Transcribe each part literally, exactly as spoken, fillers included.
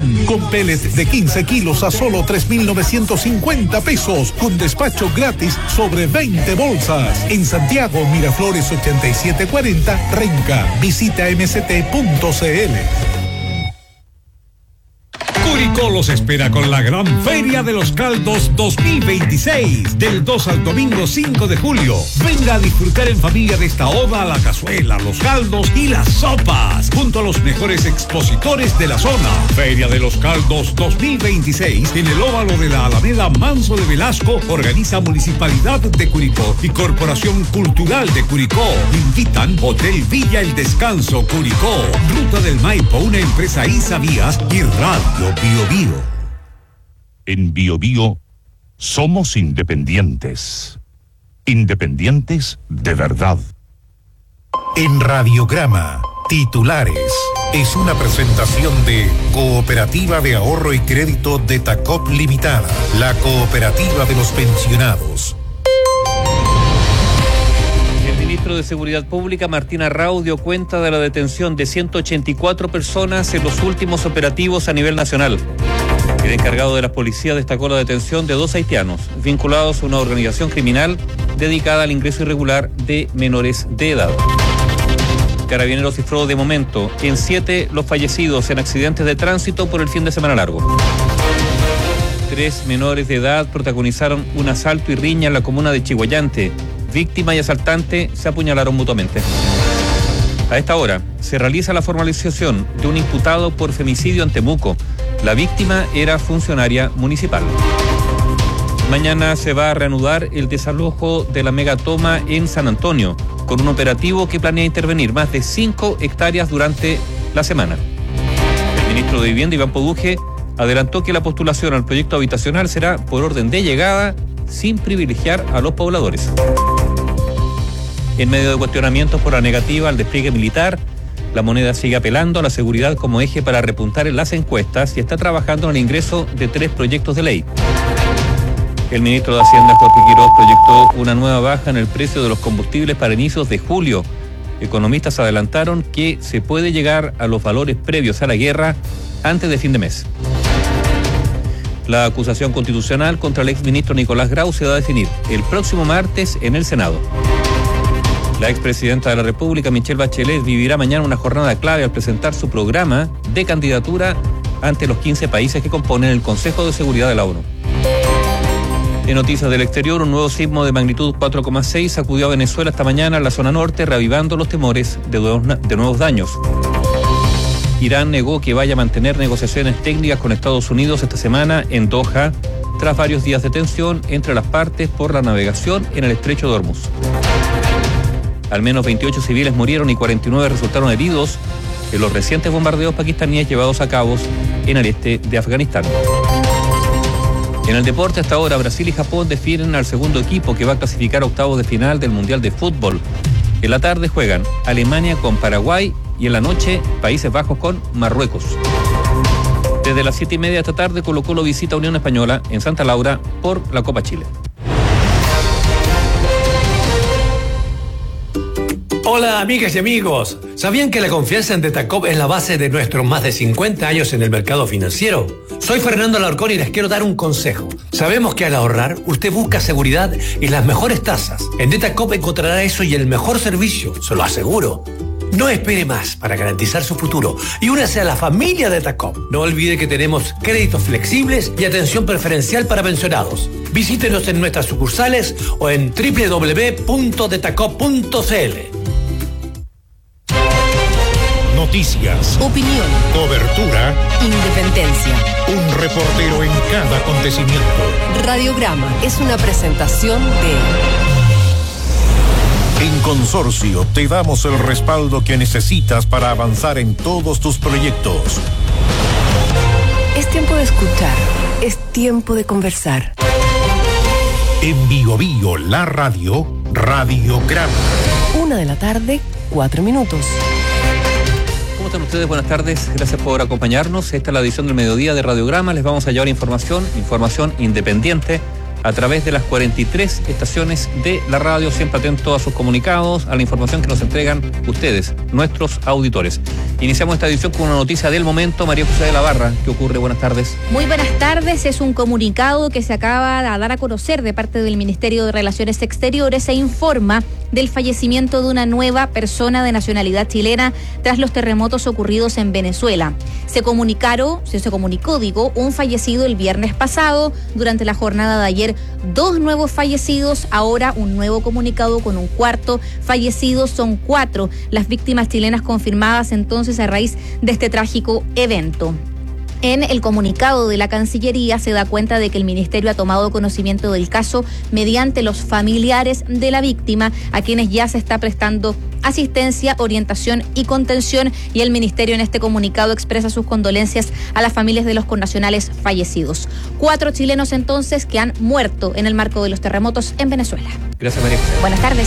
Pan con pellets de quince kilos a solo tres mil novecientos cincuenta pesos, con despacho gratis sobre veinte bolsas. En Santiago, Miraflores ochenta y siete cuarenta, Renca. Visita m c t punto c l. Curicó los espera con la Gran Feria de los Caldos dos mil veintiséis, del dos al domingo cinco de julio. Venga a disfrutar en familia de esta oda a la cazuela, los caldos y las sopas, junto a los mejores expositores de la zona. Feria de los Caldos dos mil veintiséis, en el óvalo de la Alameda Manso de Velasco, organiza Municipalidad de Curicó y Corporación Cultural de Curicó. Invitan Hotel Villa El Descanso Curicó, Ruta del Maipo, una empresa Isavías y Radio Bio Bio. En Bio Bio somos independientes. Independientes de verdad. En Radiograma, titulares. Es una presentación de Cooperativa de Ahorro y Crédito de Tacop Limitada, la cooperativa de los pensionados. El ministro de Seguridad Pública, Martín Arrau, dio cuenta de la detención de ciento ochenta y cuatro personas en los últimos operativos a nivel nacional. El encargado de la policía destacó la detención de dos haitianos vinculados a una organización criminal dedicada al ingreso irregular de menores de edad. Carabineros cifró de momento en siete los fallecidos en accidentes de tránsito por el fin de semana largo. Tres menores de edad protagonizaron un asalto y riña en la comuna de Chiguayante. Víctima y asaltante se apuñalaron mutuamente. A esta hora se realiza la formalización de un imputado por femicidio en Temuco. La víctima era funcionaria municipal. Mañana se va a reanudar el desalojo de la megatoma en San Antonio, con un operativo que planea intervenir más de cinco hectáreas durante la semana. El ministro de Vivienda, Iván Poduje, adelantó que la postulación al proyecto habitacional será por orden de llegada, sin privilegiar a los pobladores. En medio de cuestionamientos por la negativa al despliegue militar, la Moneda sigue apelando a la seguridad como eje para repuntar en las encuestas y está trabajando en el ingreso de tres proyectos de ley. El ministro de Hacienda, Jorge Quiroz, proyectó una nueva baja en el precio de los combustibles para inicios de julio. Economistas adelantaron que se puede llegar a los valores previos a la guerra antes de fin de mes. La acusación constitucional contra el exministro Nicolás Grau se va a definir el próximo martes en el Senado. La expresidenta de la República, Michelle Bachelet, vivirá mañana una jornada clave al presentar su programa de candidatura ante los quince países que componen el Consejo de Seguridad de la ONU. En noticias del exterior, un nuevo sismo de magnitud cuatro coma seis sacudió a Venezuela esta mañana en la zona norte, reavivando los temores de nuevos, de nuevos daños. Irán negó que vaya a mantener negociaciones técnicas con Estados Unidos esta semana en Doha, tras varios días de tensión entre las partes por la navegación en el estrecho de Hormuz. Al menos veintiocho civiles murieron y cuarenta y nueve resultaron heridos en los recientes bombardeos pakistaníes llevados a cabo en el este de Afganistán. En el deporte, hasta ahora, Brasil y Japón definen al segundo equipo que va a clasificar a octavos de final del Mundial de Fútbol. En la tarde juegan Alemania con Paraguay y en la noche Países Bajos con Marruecos. Desde las siete y media de esta tarde, Colo-Colo visita Unión Española en Santa Laura por la Copa Chile. Hola amigas y amigos, ¿sabían que la confianza en Detacop es la base de nuestros más de cincuenta años en el mercado financiero? Soy Fernando Alarcón y les quiero dar un consejo. Sabemos que al ahorrar, usted busca seguridad y las mejores tasas. En Detacop encontrará eso y el mejor servicio, se lo aseguro. No espere más para garantizar su futuro y únase a la familia Detacop. No olvide que tenemos créditos flexibles y atención preferencial para pensionados. Visítenos en nuestras sucursales o en doble u doble u doble u punto detacop punto c l. Noticias, opinión, cobertura, independencia. Un reportero en cada acontecimiento. Radiograma es una presentación de... En Consorcio te damos el respaldo que necesitas para avanzar en todos tus proyectos. Es tiempo de escuchar, es tiempo de conversar. En Bio Bio, la radio, Radiograma. Una de la tarde, cuatro minutos. ¿Cómo están ustedes? Buenas tardes, gracias por acompañarnos. Esta es la edición del mediodía de Radiograma. Les vamos a llevar información, información independiente, a través de las cuarenta y tres estaciones de la radio, siempre atento a sus comunicados, a la información que nos entregan ustedes, nuestros auditores. Iniciamos esta edición con una noticia del momento. María José de la Barra, ¿qué ocurre? Buenas tardes. Muy buenas tardes. Es un comunicado que se acaba de dar a conocer de parte del Ministerio de Relaciones Exteriores e informa del fallecimiento de una nueva persona de nacionalidad chilena tras los terremotos ocurridos en Venezuela. Se comunicaron, se, se comunicó, digo, un fallecido el viernes pasado. Durante la jornada de ayer, dos nuevos fallecidos. Ahora un nuevo comunicado con un cuarto fallecido. Son cuatro las víctimas chilenas confirmadas entonces a raíz de este trágico evento. En el comunicado de la Cancillería se da cuenta de que el Ministerio ha tomado conocimiento del caso mediante los familiares de la víctima, a quienes ya se está prestando asistencia, orientación y contención, y el Ministerio en este comunicado expresa sus condolencias a las familias de los connacionales fallecidos. Cuatro chilenos entonces que han muerto en el marco de los terremotos en Venezuela. Gracias, María José. Buenas tardes.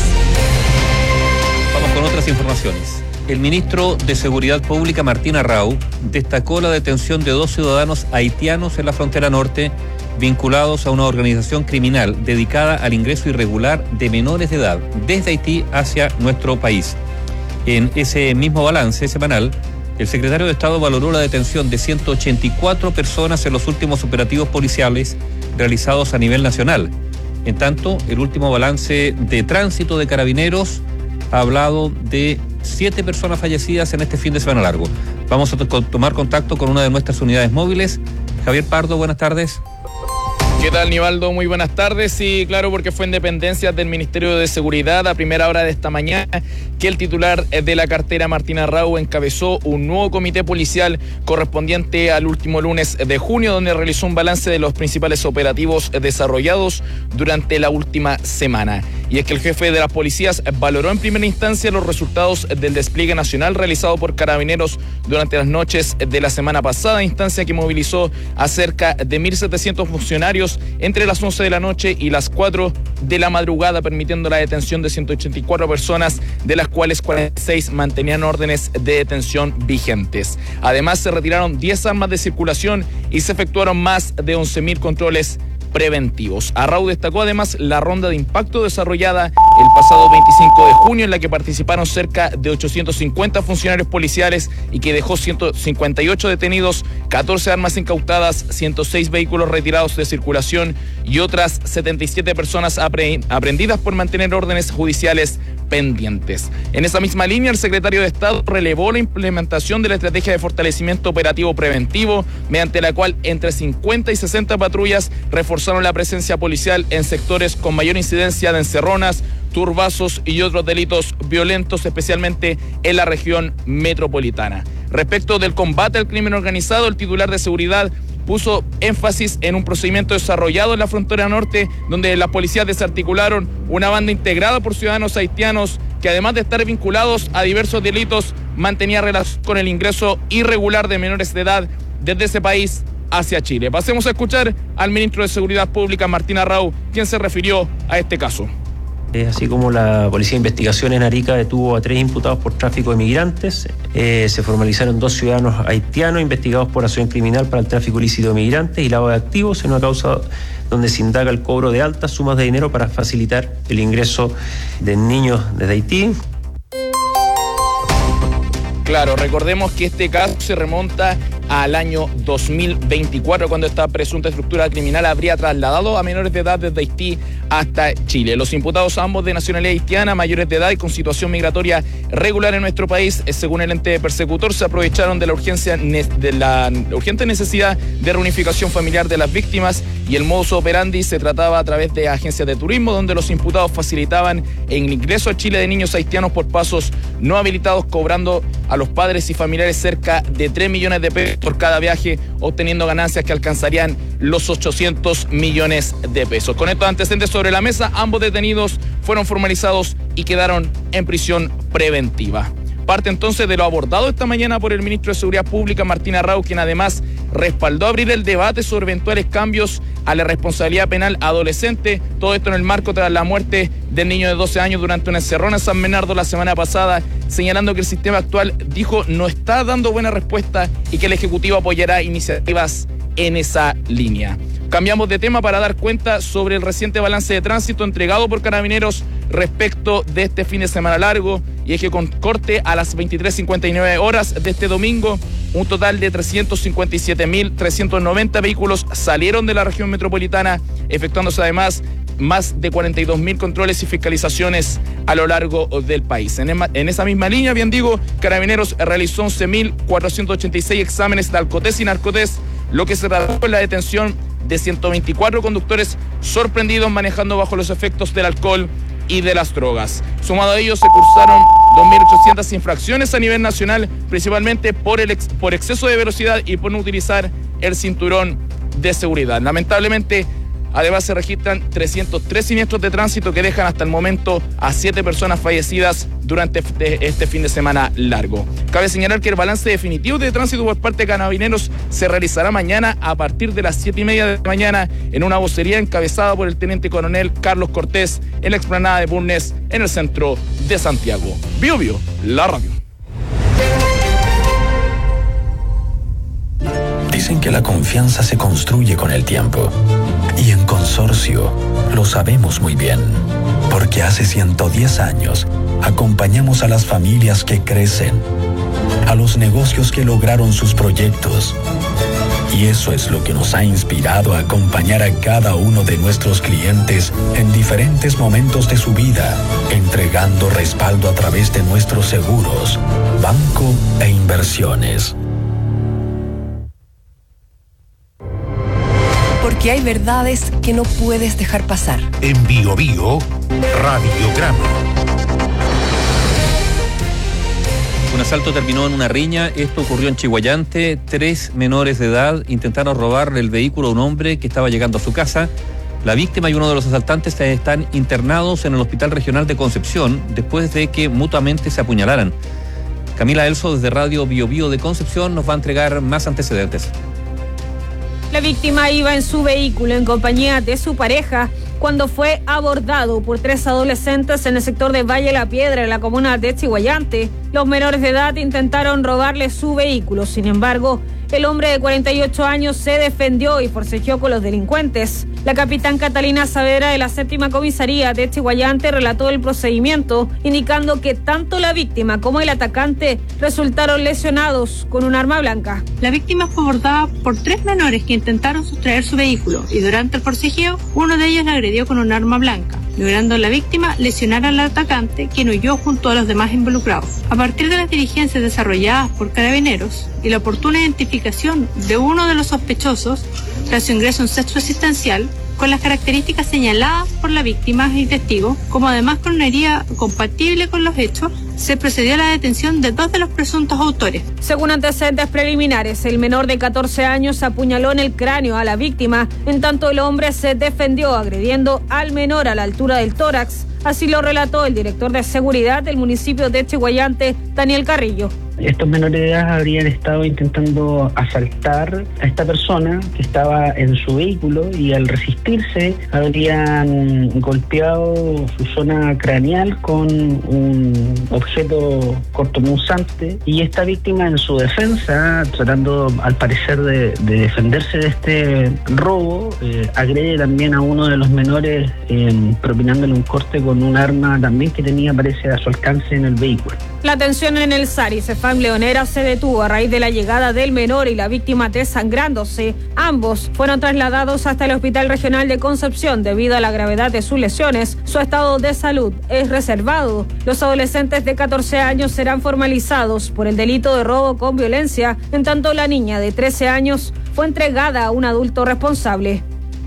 Vamos con otras informaciones. El ministro de Seguridad Pública, Martín Arrau, destacó la detención de dos ciudadanos haitianos en la frontera norte vinculados a una organización criminal dedicada al ingreso irregular de menores de edad desde Haití hacia nuestro país. En ese mismo balance semanal, el secretario de Estado valoró la detención de ciento ochenta y cuatro personas en los últimos operativos policiales realizados a nivel nacional. En tanto, el último balance de tránsito de Carabineros ha hablado de siete personas fallecidas en este fin de semana largo. Vamos a to- tomar contacto con una de nuestras unidades móviles. Javier Pardo, buenas tardes. ¿Qué tal, Nivaldo? Muy buenas tardes. Sí, claro, porque fue en dependencias del Ministerio de Seguridad a primera hora de esta mañana que el titular de la cartera, Martín Arrau, encabezó un nuevo comité policial correspondiente al último lunes de junio, donde realizó un balance de los principales operativos desarrollados durante la última semana. Y es que el jefe de las policías valoró en primera instancia los resultados del despliegue nacional realizado por Carabineros durante las noches de la semana pasada, instancia que movilizó a cerca de mil setecientos funcionarios entre las once de la noche y las cuatro de la madrugada, permitiendo la detención de ciento ochenta y cuatro personas, de las cuales cuarenta y seis mantenían órdenes de detención vigentes. Además, se retiraron diez armas de circulación y se efectuaron más de once mil controles preventivos. Arrau destacó además la ronda de impacto desarrollada el pasado veinticinco de junio, en la que participaron cerca de ochocientos cincuenta funcionarios policiales y que dejó ciento cincuenta y ocho detenidos, catorce armas incautadas, ciento seis vehículos retirados de circulación y otras setenta y siete personas apre- aprehendidas por mantener órdenes judiciales pendientes. En esa misma línea, el secretario de Estado relevó la implementación de la estrategia de fortalecimiento operativo preventivo, mediante la cual entre cincuenta y sesenta patrullas reforzaron la presencia policial en sectores con mayor incidencia de encerronas, turbazos y otros delitos violentos, especialmente en la región metropolitana. Respecto del combate al crimen organizado, el titular de Seguridad puso énfasis en un procedimiento desarrollado en la frontera norte, donde las policías desarticularon una banda integrada por ciudadanos haitianos que, además de estar vinculados a diversos delitos, mantenía relación con el ingreso irregular de menores de edad desde ese país hacia Chile. Pasemos a escuchar al ministro de Seguridad Pública, Martín Arrau, quien se refirió a este caso. Eh, así como la Policía de Investigación en Arica detuvo a tres imputados por tráfico de migrantes, eh, se formalizaron dos ciudadanos haitianos investigados por acción criminal para el tráfico ilícito de migrantes y lavado de activos en una causa donde se indaga el cobro de altas sumas de dinero para facilitar el ingreso de niños desde Haití. Claro, recordemos que este caso se remonta al año dos mil veinticuatro, cuando esta presunta estructura criminal habría trasladado a menores de edad desde Haití hasta Chile. Los imputados, ambos de nacionalidad haitiana, mayores de edad y con situación migratoria regular en nuestro país, según el ente persecutor, se aprovecharon de la urgencia de la urgente necesidad de reunificación familiar de las víctimas, y el modus operandi se trataba a través de agencias de turismo, donde los imputados facilitaban el ingreso a Chile de niños haitianos por pasos no habilitados, cobrando a los padres y familiares cerca de tres millones de pesos por cada viaje, obteniendo ganancias que alcanzarían los ochocientos millones de pesos. Con estos antecedentes sobre la mesa, ambos detenidos fueron formalizados y quedaron en prisión preventiva. Parte entonces de lo abordado esta mañana por el ministro de Seguridad Pública, Martín Arrau, quien además respaldó abrir el debate sobre eventuales cambios a la responsabilidad penal adolescente. Todo esto en el marco tras la muerte del niño de doce años durante una encerrona en San Bernardo la semana pasada, señalando que el sistema actual, dijo, no está dando buena respuesta y que el Ejecutivo apoyará iniciativas en esa línea. Cambiamos de tema para dar cuenta sobre el reciente balance de tránsito entregado por Carabineros respecto de este fin de semana largo, y es que con corte a las veintitrés cincuenta y nueve horas de este domingo, un total de trescientos cincuenta y siete mil trescientos noventa vehículos salieron de la región metropolitana, efectuándose además más de cuarenta y dos mil controles y fiscalizaciones a lo largo del país. En, ema, en esa misma línea, bien digo, Carabineros realizó once mil cuatrocientos ochenta y seis exámenes de alcotés y narcotés, lo que se tradujo en la detención de ciento veinticuatro conductores sorprendidos manejando bajo los efectos del alcohol y de las drogas. Sumado a ello, se cursaron dos mil ochocientas infracciones a nivel nacional, principalmente por, el ex, por exceso de velocidad y por no utilizar el cinturón de seguridad. Lamentablemente, además se registran trescientos tres siniestros de tránsito que dejan hasta el momento a siete personas fallecidas durante este fin de semana largo. Cabe señalar que el balance definitivo de tránsito por parte de Carabineros se realizará mañana a partir de las siete y media de la mañana en una vocería encabezada por el teniente coronel Carlos Cortés en la explanada de Bulnes en el centro de Santiago. Bio Bio, la radio. Dicen que la confianza se construye con el tiempo. Y en Consorcio lo sabemos muy bien, porque hace ciento diez años acompañamos a las familias que crecen, a los negocios que lograron sus proyectos. Y eso es lo que nos ha inspirado a acompañar a cada uno de nuestros clientes en diferentes momentos de su vida, entregando respaldo a través de nuestros seguros, banco e inversiones. Porque hay verdades que no puedes dejar pasar. En Bio Bio, Radiograma. Un asalto terminó en una riña. Esto ocurrió en Chiguayante. Tres menores de edad intentaron robarle el vehículo a un hombre que estaba llegando a su casa. La víctima y uno de los asaltantes están internados en el Hospital Regional de Concepción después de que mutuamente se apuñalaran. Camila Elso, desde Radio Bio Bio de Concepción, nos va a entregar más antecedentes. La víctima iba en su vehículo en compañía de su pareja cuando fue abordado por tres adolescentes en el sector de Valle La Piedra, en la comuna de Chiguayante. Los menores de edad intentaron robarle su vehículo. Sin embargo, el hombre de cuarenta y ocho años se defendió y forcejeó con los delincuentes. La capitán Catalina Saavedra de la séptima comisaría de Chiguayante relató el procedimiento, indicando que tanto la víctima como el atacante resultaron lesionados con un arma blanca. La víctima fue abordada por tres menores que intentaron sustraer su vehículo y durante el forcejeo uno de ellos la agredió con un arma blanca, logrando la víctima lesionar al atacante, quien huyó junto a los demás involucrados. A partir de las diligencias desarrolladas por Carabineros y la oportuna identificación de uno de los sospechosos, tras su ingreso a un centro asistencial, con las características señaladas por la víctima y testigo, como además con una herida compatible con los hechos, se procedió a la detención de dos de los presuntos autores. Según antecedentes preliminares, el menor de catorce años apuñaló en el cráneo a la víctima, en tanto el hombre se defendió agrediendo al menor a la altura del tórax. Así lo relató el director de seguridad del municipio de Chiguayante, Daniel Carrillo. Estos menores de edad habrían estado intentando asaltar a esta persona que estaba en su vehículo y al resistirse habrían golpeado su zona craneal con un objeto cortopunzante, y esta víctima en su defensa, tratando al parecer de, de defenderse de este robo, eh, agrede también a uno de los menores eh, propinándole un corte con un arma también que tenía, parece, a su alcance en el vehículo. La tensión en el SARI Cefam Leonera se detuvo a raíz de la llegada del menor y la víctima desangrándose. Ambos fueron trasladados hasta el Hospital Regional de Concepción debido a la gravedad de sus lesiones. Su estado de salud es reservado. Los adolescentes de catorce años serán formalizados por el delito de robo con violencia, en tanto la niña de trece años fue entregada a un adulto responsable.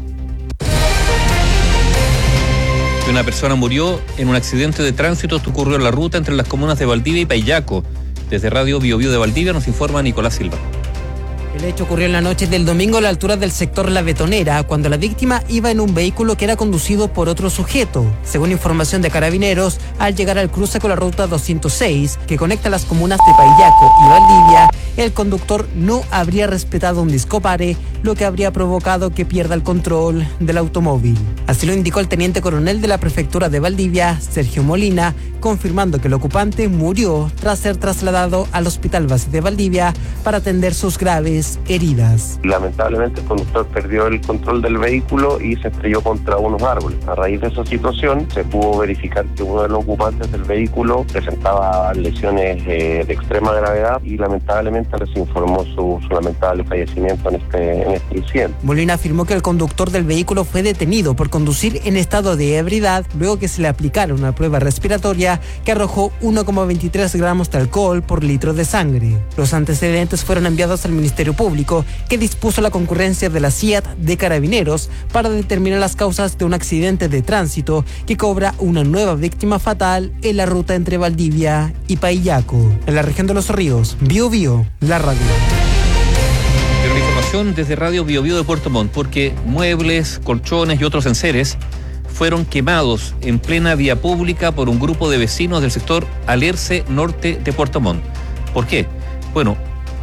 Una persona murió en un accidente de tránsito que ocurrió en la ruta entre las comunas de Valdivia y Payaco. Desde Radio Bio Bio de Valdivia nos informa Nicolás Silva. El hecho ocurrió en la noche del domingo a la altura del sector La Betonera, cuando la víctima iba en un vehículo que era conducido por otro sujeto. Según información de Carabineros, al llegar al cruce con la ruta doscientos seis, que conecta las comunas de Payaco y Valdivia, el conductor no habría respetado un discopare, lo que habría provocado que pierda el control del automóvil. Así lo indicó el teniente coronel de la prefectura de Valdivia, Sergio Molina, confirmando que el ocupante murió tras ser trasladado al Hospital Base de Valdivia para atender sus graves heridas. Lamentablemente el conductor perdió el control del vehículo y se estrelló contra unos árboles. A raíz de esa situación se pudo verificar que uno de los ocupantes del vehículo presentaba lesiones eh, de extrema gravedad y lamentablemente les informó su, su lamentable fallecimiento en este, en este incidente. Molina afirmó que el conductor del vehículo fue detenido por conducir en estado de ebriedad luego que se le aplicara una prueba respiratoria que arrojó uno coma veintitrés gramos de alcohol por litro de sangre. Los antecedentes fueron enviados al Ministerio Público, que dispuso la concurrencia de la C I A T de Carabineros para determinar las causas de un accidente de tránsito que cobra una nueva víctima fatal en la ruta entre Valdivia y Paillaco. En la región de Los Ríos, Bio Bio, la radio. Pero la información desde Radio Bio Bio de Puerto Montt, porque muebles, colchones y otros enseres fueron quemados en plena vía pública por un grupo de vecinos del sector Alerce Norte de Puerto Montt. ¿Por qué? Bueno,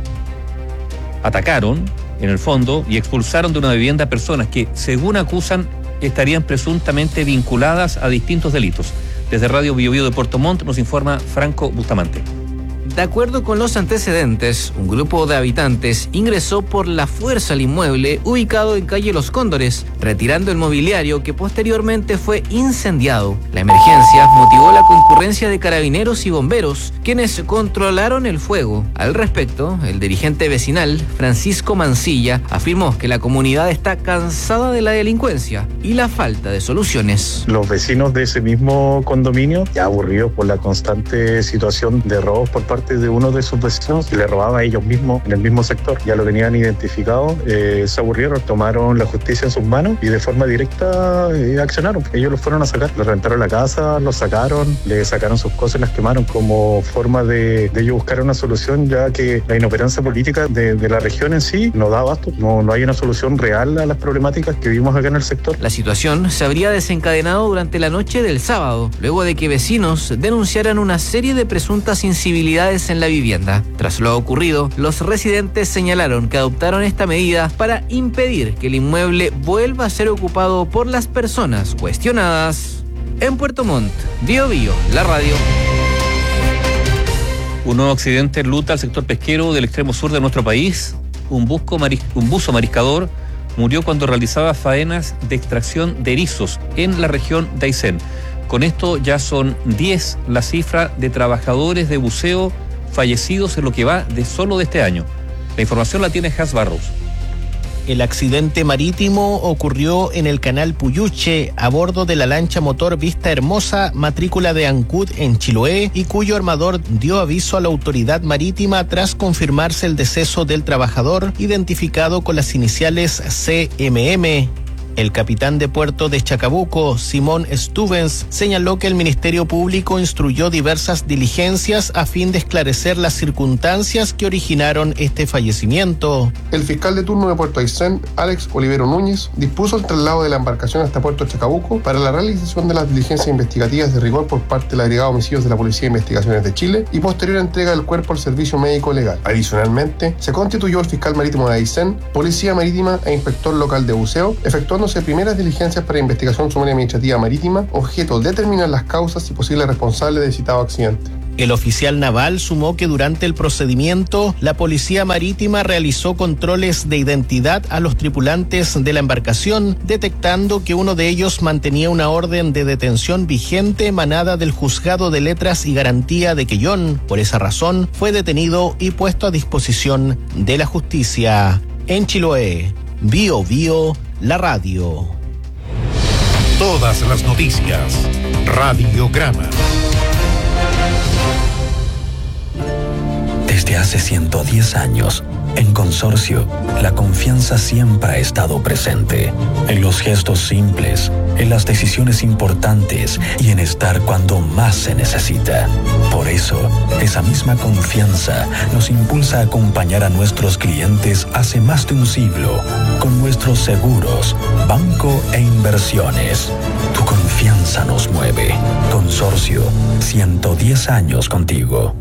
atacaron, en el fondo, y expulsaron de una vivienda personas que, según acusan, estarían presuntamente vinculadas a distintos delitos. Desde Radio Bio Bio de Puerto Montt nos informa Franco Bustamante. De acuerdo con los antecedentes, un grupo de habitantes ingresó por la fuerza al inmueble ubicado en calle Los Cóndores, retirando el mobiliario que posteriormente fue incendiado. La emergencia motivó la concurrencia de carabineros y bomberos, quienes controlaron el fuego. Al respecto, el dirigente vecinal, Francisco Mancilla, afirmó que la comunidad está cansada de la delincuencia y la falta de soluciones. Los vecinos de ese mismo condominio, ya aburridos por la constante situación de robos por parte de uno de sus vecinos que le robaba a ellos mismos en el mismo sector, ya lo tenían identificado, eh, se aburrieron, tomaron la justicia en sus manos y de forma directa eh, accionaron. Ellos los fueron a sacar, les rentaron la casa, los sacaron, le sacaron sus cosas y las quemaron como forma de, de ellos buscar una solución, ya que la inoperancia política de, de la región en sí no da abasto, no, no hay una solución real a las problemáticas que vivimos acá en el sector. La situación se habría desencadenado durante la noche del sábado, luego de que vecinos denunciaran una serie de presuntas incivilidades en la vivienda. Tras lo ocurrido, los residentes señalaron que adoptaron esta medida para impedir que el inmueble vuelva a ser ocupado por las personas cuestionadas. En Puerto Montt, Bio Bio, la radio. Un nuevo accidente enluta al sector pesquero del extremo sur de nuestro país. Un, busco maris- un buzo mariscador murió cuando realizaba faenas de extracción de erizos en la región de Aysén. Con esto ya son diez la cifra de trabajadores de buceo fallecidos en lo que va de solo de este año. La información la tiene Has Barros. El accidente marítimo ocurrió en el canal Puyuche a bordo de la lancha motor Vista Hermosa, matrícula de Ancud en Chiloé, y cuyo armador dio aviso a la autoridad marítima tras confirmarse el deceso del trabajador, identificado con las iniciales C M M. El capitán de puerto de Chacabuco, Simón Stuvens, señaló que el Ministerio Público instruyó diversas diligencias a fin de esclarecer las circunstancias que originaron este fallecimiento. El fiscal de turno de Puerto Aysén, Alex Olivero Núñez, dispuso el traslado de la embarcación hasta Puerto Chacabuco para la realización de las diligencias investigativas de rigor por parte del agregado de homicidios de la Policía de Investigaciones de Chile y posterior entrega del cuerpo al servicio médico legal. Adicionalmente, se constituyó el fiscal marítimo de Aysén, policía marítima e inspector local de buceo, efectuando primeras diligencias para investigación sumaria administrativa marítima, objeto de determinar las causas y posibles responsables del citado accidente. El oficial naval sumó que durante el procedimiento, la Policía Marítima realizó controles de identidad a los tripulantes de la embarcación, detectando que uno de ellos mantenía una orden de detención vigente emanada del Juzgado de Letras y Garantía de Quellón. Por esa razón, fue detenido y puesto a disposición de la justicia. En Chiloé, Bio Bio, la radio. Todas las noticias. Radiograma. Desde hace ciento diez años, en Consorcio, la confianza siempre ha estado presente. En los gestos simples, en las decisiones importantes y en estar cuando más se necesita. Por eso, esa misma confianza nos impulsa a acompañar a nuestros clientes hace más de un siglo con nuestros seguros, banco e inversiones. Tu confianza nos mueve. Consorcio, ciento diez años contigo.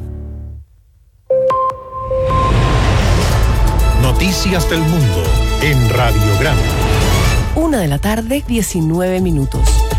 Noticias del mundo en Radiograma. Una de la tarde, diecinueve minutos.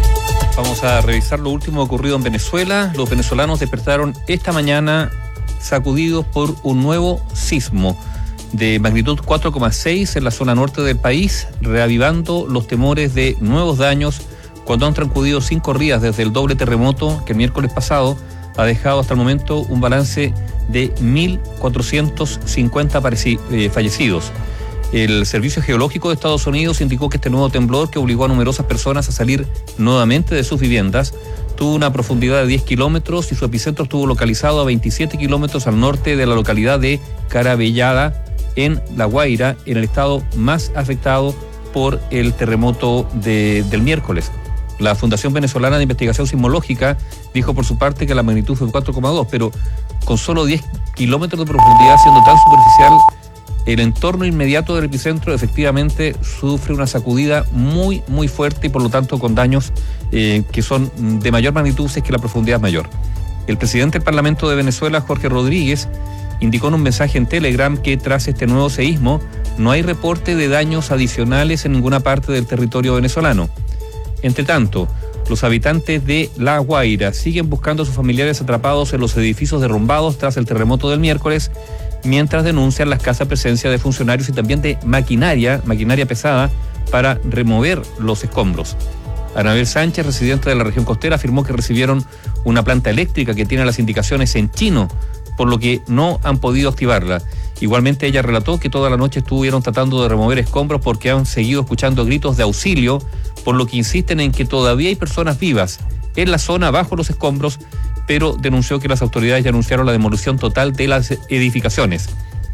Vamos a revisar lo último ocurrido en Venezuela. Los venezolanos despertaron esta mañana sacudidos por un nuevo sismo de magnitud cuatro coma seis en la zona norte del país, reavivando los temores de nuevos daños cuando han transcurrido cinco días desde el doble terremoto que el miércoles pasado ha dejado hasta el momento un balance de mil cuatrocientos cincuenta fallecidos. El Servicio Geológico de Estados Unidos indicó que este nuevo temblor, que obligó a numerosas personas a salir nuevamente de sus viviendas, tuvo una profundidad de diez kilómetros y su epicentro estuvo localizado a veintisiete kilómetros al norte de la localidad de Carabellada, en La Guaira, en el estado más afectado por el terremoto de, del miércoles. La Fundación Venezolana de Investigación Sismológica dijo por su parte que la magnitud fue cuatro coma dos, pero con solo diez kilómetros de profundidad, siendo tan superficial, el entorno inmediato del epicentro efectivamente sufre una sacudida muy, muy fuerte y por lo tanto con daños eh, que son de mayor magnitud si es que la profundidad es mayor. El presidente del Parlamento de Venezuela, Jorge Rodríguez, indicó en un mensaje en Telegram que tras este nuevo seísmo no hay reporte de daños adicionales en ninguna parte del territorio venezolano. Entre tanto, los habitantes de La Guaira siguen buscando a sus familiares atrapados en los edificios derrumbados tras el terremoto del miércoles, mientras denuncian la escasa presencia de funcionarios y también de maquinaria, maquinaria pesada, para remover los escombros. Anabel Sánchez, residente de la región costera, afirmó que recibieron una planta eléctrica que tiene las indicaciones en chino, por lo que no han podido activarla. Igualmente ella relató que toda la noche estuvieron tratando de remover escombros porque han seguido escuchando gritos de auxilio, por lo que insisten en que todavía hay personas vivas en la zona bajo los escombros, pero denunció que las autoridades ya anunciaron la demolición total de las edificaciones.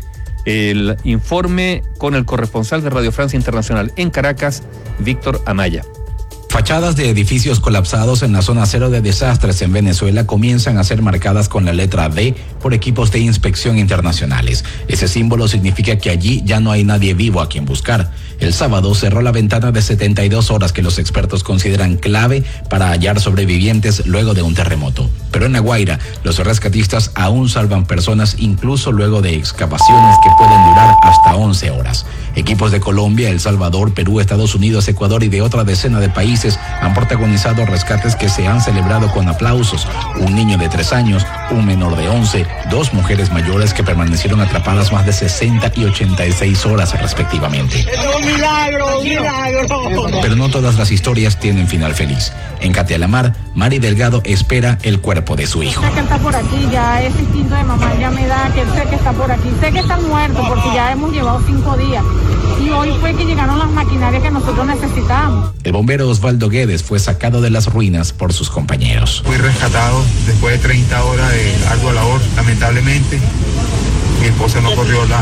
El informe con el corresponsal de Radio Francia Internacional en Caracas, Víctor Amaya. Fachadas de edificios colapsados en la zona cero de desastres en Venezuela comienzan a ser marcadas con la letra D por equipos de inspección internacionales. Ese símbolo significa que allí ya no hay nadie vivo a quien buscar. El sábado cerró la ventana de setenta y dos horas que los expertos consideran clave para hallar sobrevivientes luego de un terremoto. Pero en La Guaira, los rescatistas aún salvan personas incluso luego de excavaciones que pueden durar hasta once horas. Equipos de Colombia, El Salvador, Perú, Estados Unidos, Ecuador y de otra decena de países han protagonizado rescates que se han celebrado con aplausos. Un niño de tres años, un menor de once, dos mujeres mayores que permanecieron atrapadas más de sesenta y ochenta y seis horas respectivamente. ¡Es un milagro, un milagro! Pero no todas las historias tienen final feliz. En Catealamar, Mari Delgado espera el cuerpo de su hijo. Sé que está por aquí, ya ese instinto de mamá ya me da que sé que está por aquí. Sé que está muerto porque ya hemos llevado cinco días. Y hoy fue que llegaron las maquinarias que nosotros necesitábamos. El bombero Osvaldo Guedes fue sacado de las ruinas por sus compañeros. Fui rescatado después de treinta horas de ardua labor. Lamentablemente, mi esposa no corrió la,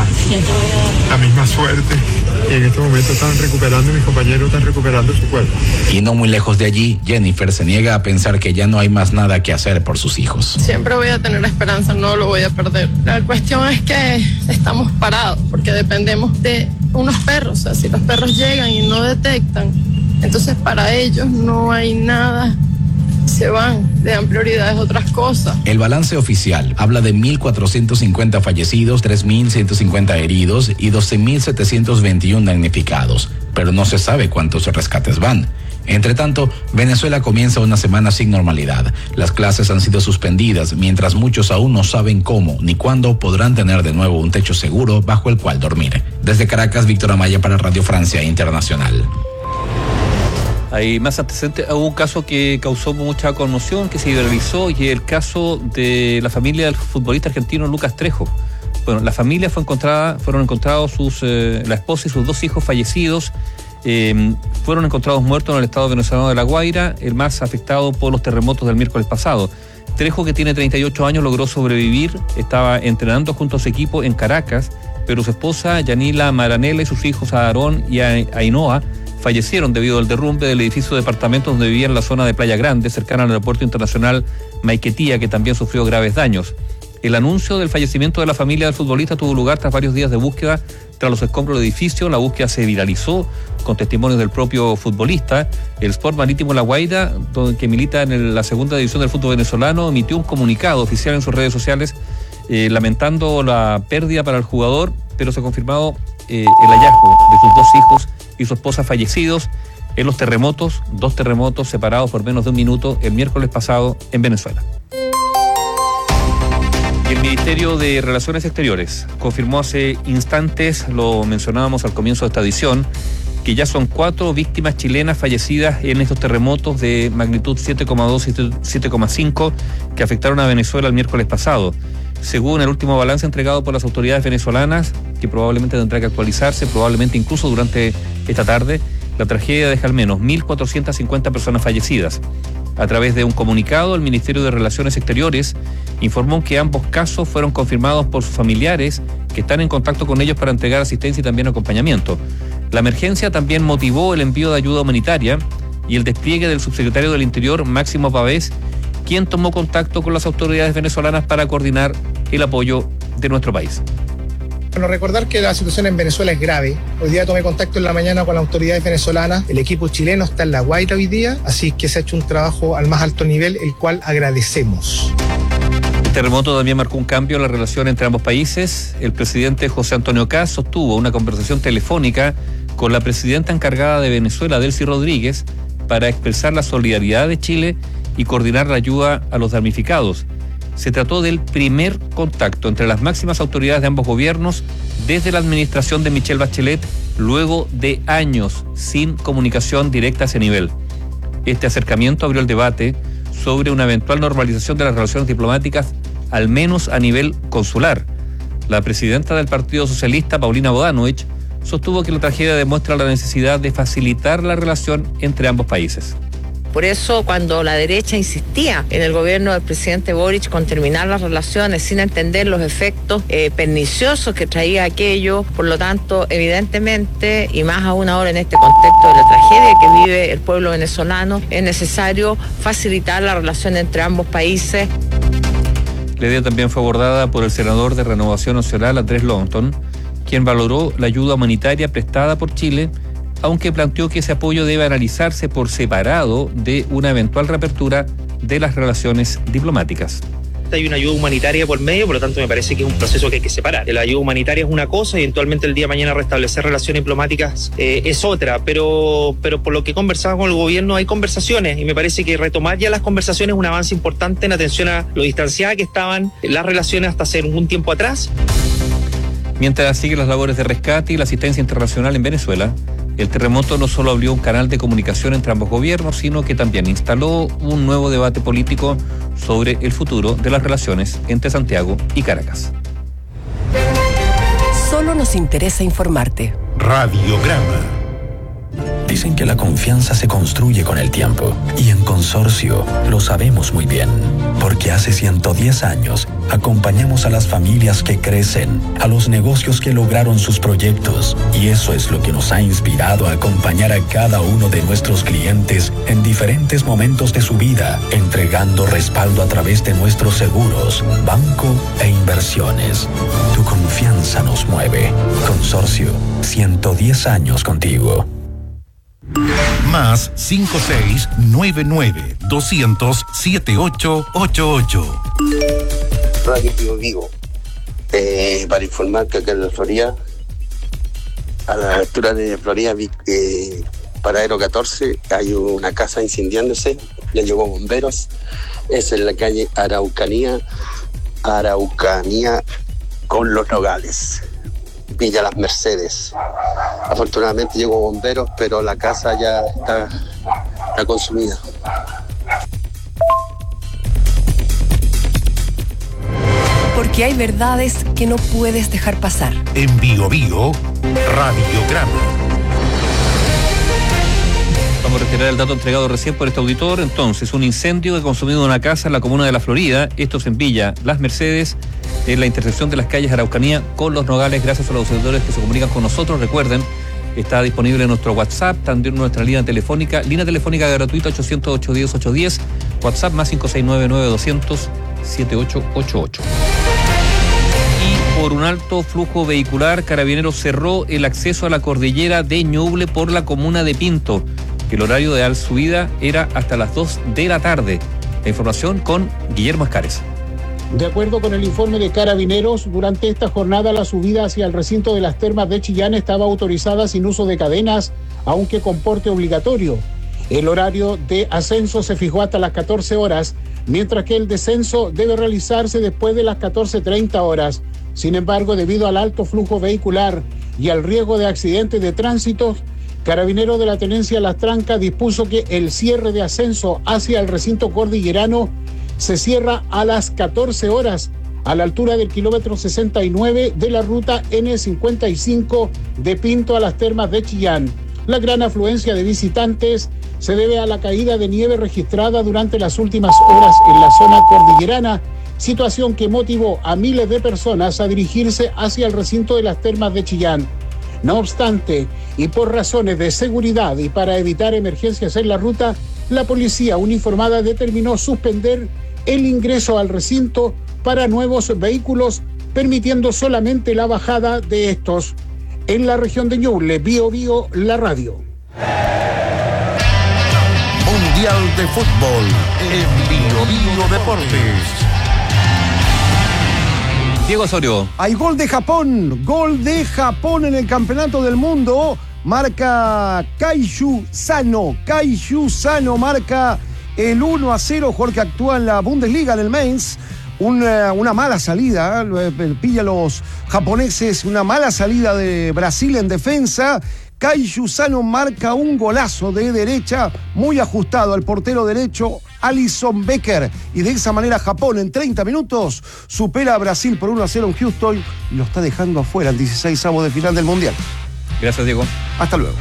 la misma suerte. Y en este momento están recuperando, mis compañeros están recuperando su cuerpo. Y no muy lejos de allí, Jennifer se niega a pensar que ya no hay más nada que hacer por sus hijos. Siempre voy a tener esperanza, no lo voy a perder. La cuestión es que estamos parados porque dependemos de unos perros. O sea, si los perros llegan y no detectan, entonces para ellos no hay nada. Se van, le dan prioridades a otras cosas. El balance oficial habla de mil cuatrocientos cincuenta fallecidos, tres mil ciento cincuenta heridos y doce mil setecientos veintiuno damnificados, pero no se sabe cuántos rescates van. Entre tanto, Venezuela comienza una semana sin normalidad. Las clases han sido suspendidas, mientras muchos aún no saben cómo ni cuándo podrán tener de nuevo un techo seguro bajo el cual dormir. Desde Caracas, Víctor Amaya para Radio Francia Internacional. Hay más antecedentes. Hubo un caso que causó mucha conmoción, que se viralizó, y el caso de la familia del futbolista argentino Lucas Trejo. Bueno, la familia fue encontrada, fueron encontrados sus, eh, la esposa y sus dos hijos fallecidos, eh, fueron encontrados muertos en el estado venezolano de La Guaira, el más afectado por los terremotos del miércoles pasado. Trejo, que tiene treinta y ocho años, logró sobrevivir, estaba entrenando junto a su equipo en Caracas, pero su esposa Yanila Maranela y sus hijos Aarón y Ainhoa fallecieron debido al derrumbe del edificio de departamentos donde vivía en la zona de Playa Grande, cercana al aeropuerto internacional Maiquetía, que también sufrió graves daños. El anuncio del fallecimiento de la familia del futbolista tuvo lugar tras varios días de búsqueda tras los escombros del edificio. La búsqueda se viralizó con testimonios del propio futbolista. El Sport Marítimo La Guaira, que milita en el, la segunda división del fútbol venezolano, emitió un comunicado oficial en sus redes sociales eh, lamentando la pérdida para el jugador, pero se ha confirmado eh, el hallazgo de sus dos hijos y su esposa fallecidos en los terremotos, dos terremotos separados por menos de un minuto el miércoles pasado en Venezuela. Y el Ministerio de Relaciones Exteriores confirmó hace instantes, lo mencionábamos al comienzo de esta edición, que ya son cuatro víctimas chilenas fallecidas en estos terremotos de magnitud siete coma dos y siete coma cinco que afectaron a Venezuela el miércoles pasado. Según el último balance entregado por las autoridades venezolanas, que probablemente tendrá que actualizarse, probablemente incluso durante esta tarde, la tragedia deja al menos mil cuatrocientas cincuenta personas fallecidas. A través de un comunicado, el Ministerio de Relaciones Exteriores informó que ambos casos fueron confirmados por sus familiares, que están en contacto con ellos para entregar asistencia y también acompañamiento. La emergencia también motivó el envío de ayuda humanitaria y el despliegue del subsecretario del Interior, Máximo Pavés, quien tomó contacto con las autoridades venezolanas para coordinar el apoyo de nuestro país. Bueno, recordar que la situación en Venezuela es grave. Hoy día tomé contacto en la mañana con las autoridades venezolanas. El equipo chileno está en La Guaira hoy día, así que se ha hecho un trabajo al más alto nivel, el cual agradecemos. El terremoto también marcó un cambio en la relación entre ambos países. El presidente José Antonio Kast sostuvo una conversación telefónica con la presidenta encargada de Venezuela, Delcy Rodríguez, para expresar la solidaridad de Chile y coordinar la ayuda a los damnificados. Se trató del primer contacto entre las máximas autoridades de ambos gobiernos desde la administración de Michelle Bachelet, luego de años sin comunicación directa a ese nivel. Este acercamiento abrió el debate sobre una eventual normalización de las relaciones diplomáticas, al menos a nivel consular. La presidenta del Partido Socialista, Paulina Bodanovich, sostuvo que la tragedia demuestra la necesidad de facilitar la relación entre ambos países. Por eso, cuando la derecha insistía en el gobierno del presidente Boric con terminar las relaciones sin entender los efectos eh, perniciosos que traía aquello, por lo tanto, evidentemente, y más aún ahora en este contexto de la tragedia que vive el pueblo venezolano, es necesario facilitar la relación entre ambos países. La idea también fue abordada por el senador de Renovación Nacional, Andrés Longton, quien valoró la ayuda humanitaria prestada por Chile, aunque planteó que ese apoyo debe analizarse por separado de una eventual reapertura de las relaciones diplomáticas. Hay una ayuda humanitaria por medio, por lo tanto me parece que es un proceso que hay que separar. La ayuda humanitaria es una cosa y eventualmente el día de mañana restablecer relaciones diplomáticas eh, es otra, pero, pero por lo que he conversado con el gobierno hay conversaciones y me parece que retomar ya las conversaciones es un avance importante en atención a lo distanciadas que estaban las relaciones hasta hace un tiempo atrás. Mientras siguen las labores de rescate y la asistencia internacional en Venezuela, el terremoto no solo abrió un canal de comunicación entre ambos gobiernos, sino que también instaló un nuevo debate político sobre el futuro de las relaciones entre Santiago y Caracas. Solo nos interesa informarte. Radiograma. Dicen que la confianza se construye con el tiempo y en Consorcio lo sabemos muy bien, porque hace ciento diez años acompañamos a las familias que crecen, a los negocios que lograron sus proyectos, y eso es lo que nos ha inspirado a acompañar a cada uno de nuestros clientes en diferentes momentos de su vida, entregando respaldo a través de nuestros seguros, banco e inversiones. Tu confianza nos mueve. Consorcio, ciento diez años contigo. Más cinco seis nueve nueve doscientos siete ocho ocho ocho. Radio Vivo Vivo. Eh, para informar que acá en la Florida, a la altura de Florida, eh, Paradero catorce, hay una casa incendiándose, ya llegó bomberos. Es en la calle Araucanía, Araucanía con Los Nogales, Villa Las Mercedes. Afortunadamente llegó bomberos, pero la casa ya está, está consumida. Porque hay verdades que no puedes dejar pasar. En Bio Bio, Radiograma. Vamos a retirar el dato entregado recién por este auditor. Entonces, un incendio que ha consumido una casa en la comuna de La Florida. Esto es en Villa Las Mercedes, en la intersección de las calles Araucanía con Los Nogales. Gracias a los auditores que se comunican con nosotros. Recuerden, está disponible en nuestro WhatsApp, también nuestra línea telefónica, línea telefónica gratuita ochocientos, ochocientos diez, ochocientos diez, WhatsApp más cinco seis nueve nueve doscientos setenta y ocho ochenta y ocho. Y por un alto flujo vehicular, Carabineros cerró el acceso a la cordillera de Ñuble por la comuna de Pinto. El horario de subida era hasta las dos de la tarde. La información con Guillermo Escares. De acuerdo con el informe de Carabineros, durante esta jornada la subida hacia el recinto de las termas de Chillán estaba autorizada sin uso de cadenas, aunque con porte obligatorio. El horario de ascenso se fijó hasta las catorce horas, mientras que el descenso debe realizarse después de las catorce treinta horas. Sin embargo, debido al alto flujo vehicular y al riesgo de accidentes de tránsito, Carabineros de la Tenencia Las Trancas dispuso que el cierre de ascenso hacia el recinto cordillerano se cierra a las catorce horas, a la altura del kilómetro sesenta y nueve de la ruta ene cincuenta y cinco de Pinto a las termas de Chillán. La gran afluencia de visitantes se debe a la caída de nieve registrada durante las últimas horas en la zona cordillerana, situación que motivó a miles de personas a dirigirse hacia el recinto de las termas de Chillán. No obstante, y por razones de seguridad y para evitar emergencias en la ruta, la policía uniformada determinó suspender el ingreso al recinto para nuevos vehículos, permitiendo solamente la bajada de estos. En la región de Ñuble, Bio Bio, la radio. Mundial de Fútbol en Bio Bio Deportes. Diego Osorio. Hay gol de Japón, gol de Japón en el Campeonato del Mundo. Marca Kaiju Sano, Kaiju Sano marca el uno a cero, jugador que actúa en la Bundesliga del Mainz. Una, una mala salida, ¿eh? Pilla a los japoneses, una mala salida de Brasil en defensa. Kaiju Sano marca un golazo de derecha, muy ajustado al portero derecho Alisson Becker, y de esa manera Japón en treinta minutos supera a Brasil por uno a cero en Houston y lo está dejando afuera en dieciseisavos de final del Mundial. Gracias, Diego. Hasta luego.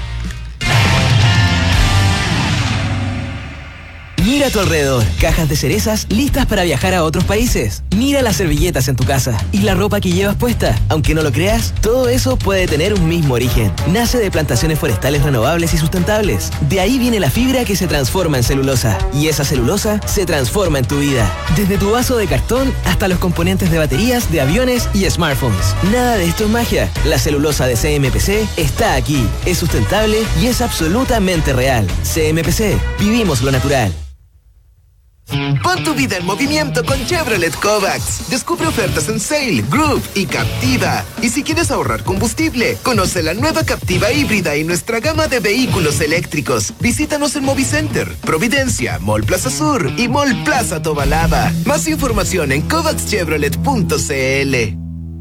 Mira a tu alrededor, cajas de cerezas listas para viajar a otros países. Mira las servilletas en tu casa y la ropa que llevas puesta. Aunque no lo creas, todo eso puede tener un mismo origen. Nace de plantaciones forestales renovables y sustentables. De ahí viene la fibra que se transforma en celulosa. Y esa celulosa se transforma en tu vida. Desde tu vaso de cartón hasta los componentes de baterías, de aviones y smartphones. Nada de esto es magia. La celulosa de C M P C está aquí. Es sustentable y es absolutamente real. C M P C. Vivimos lo natural. Pon tu vida en movimiento con Chevrolet Kovacs. Descubre ofertas en Sail, Groove y Captiva. Y si quieres ahorrar combustible, conoce la nueva Captiva híbrida y nuestra gama de vehículos eléctricos. Visítanos en Movicenter, Providencia, Mall Plaza Sur y Mall Plaza Tobalaba. Más información en kovacs chevrolet punto c l.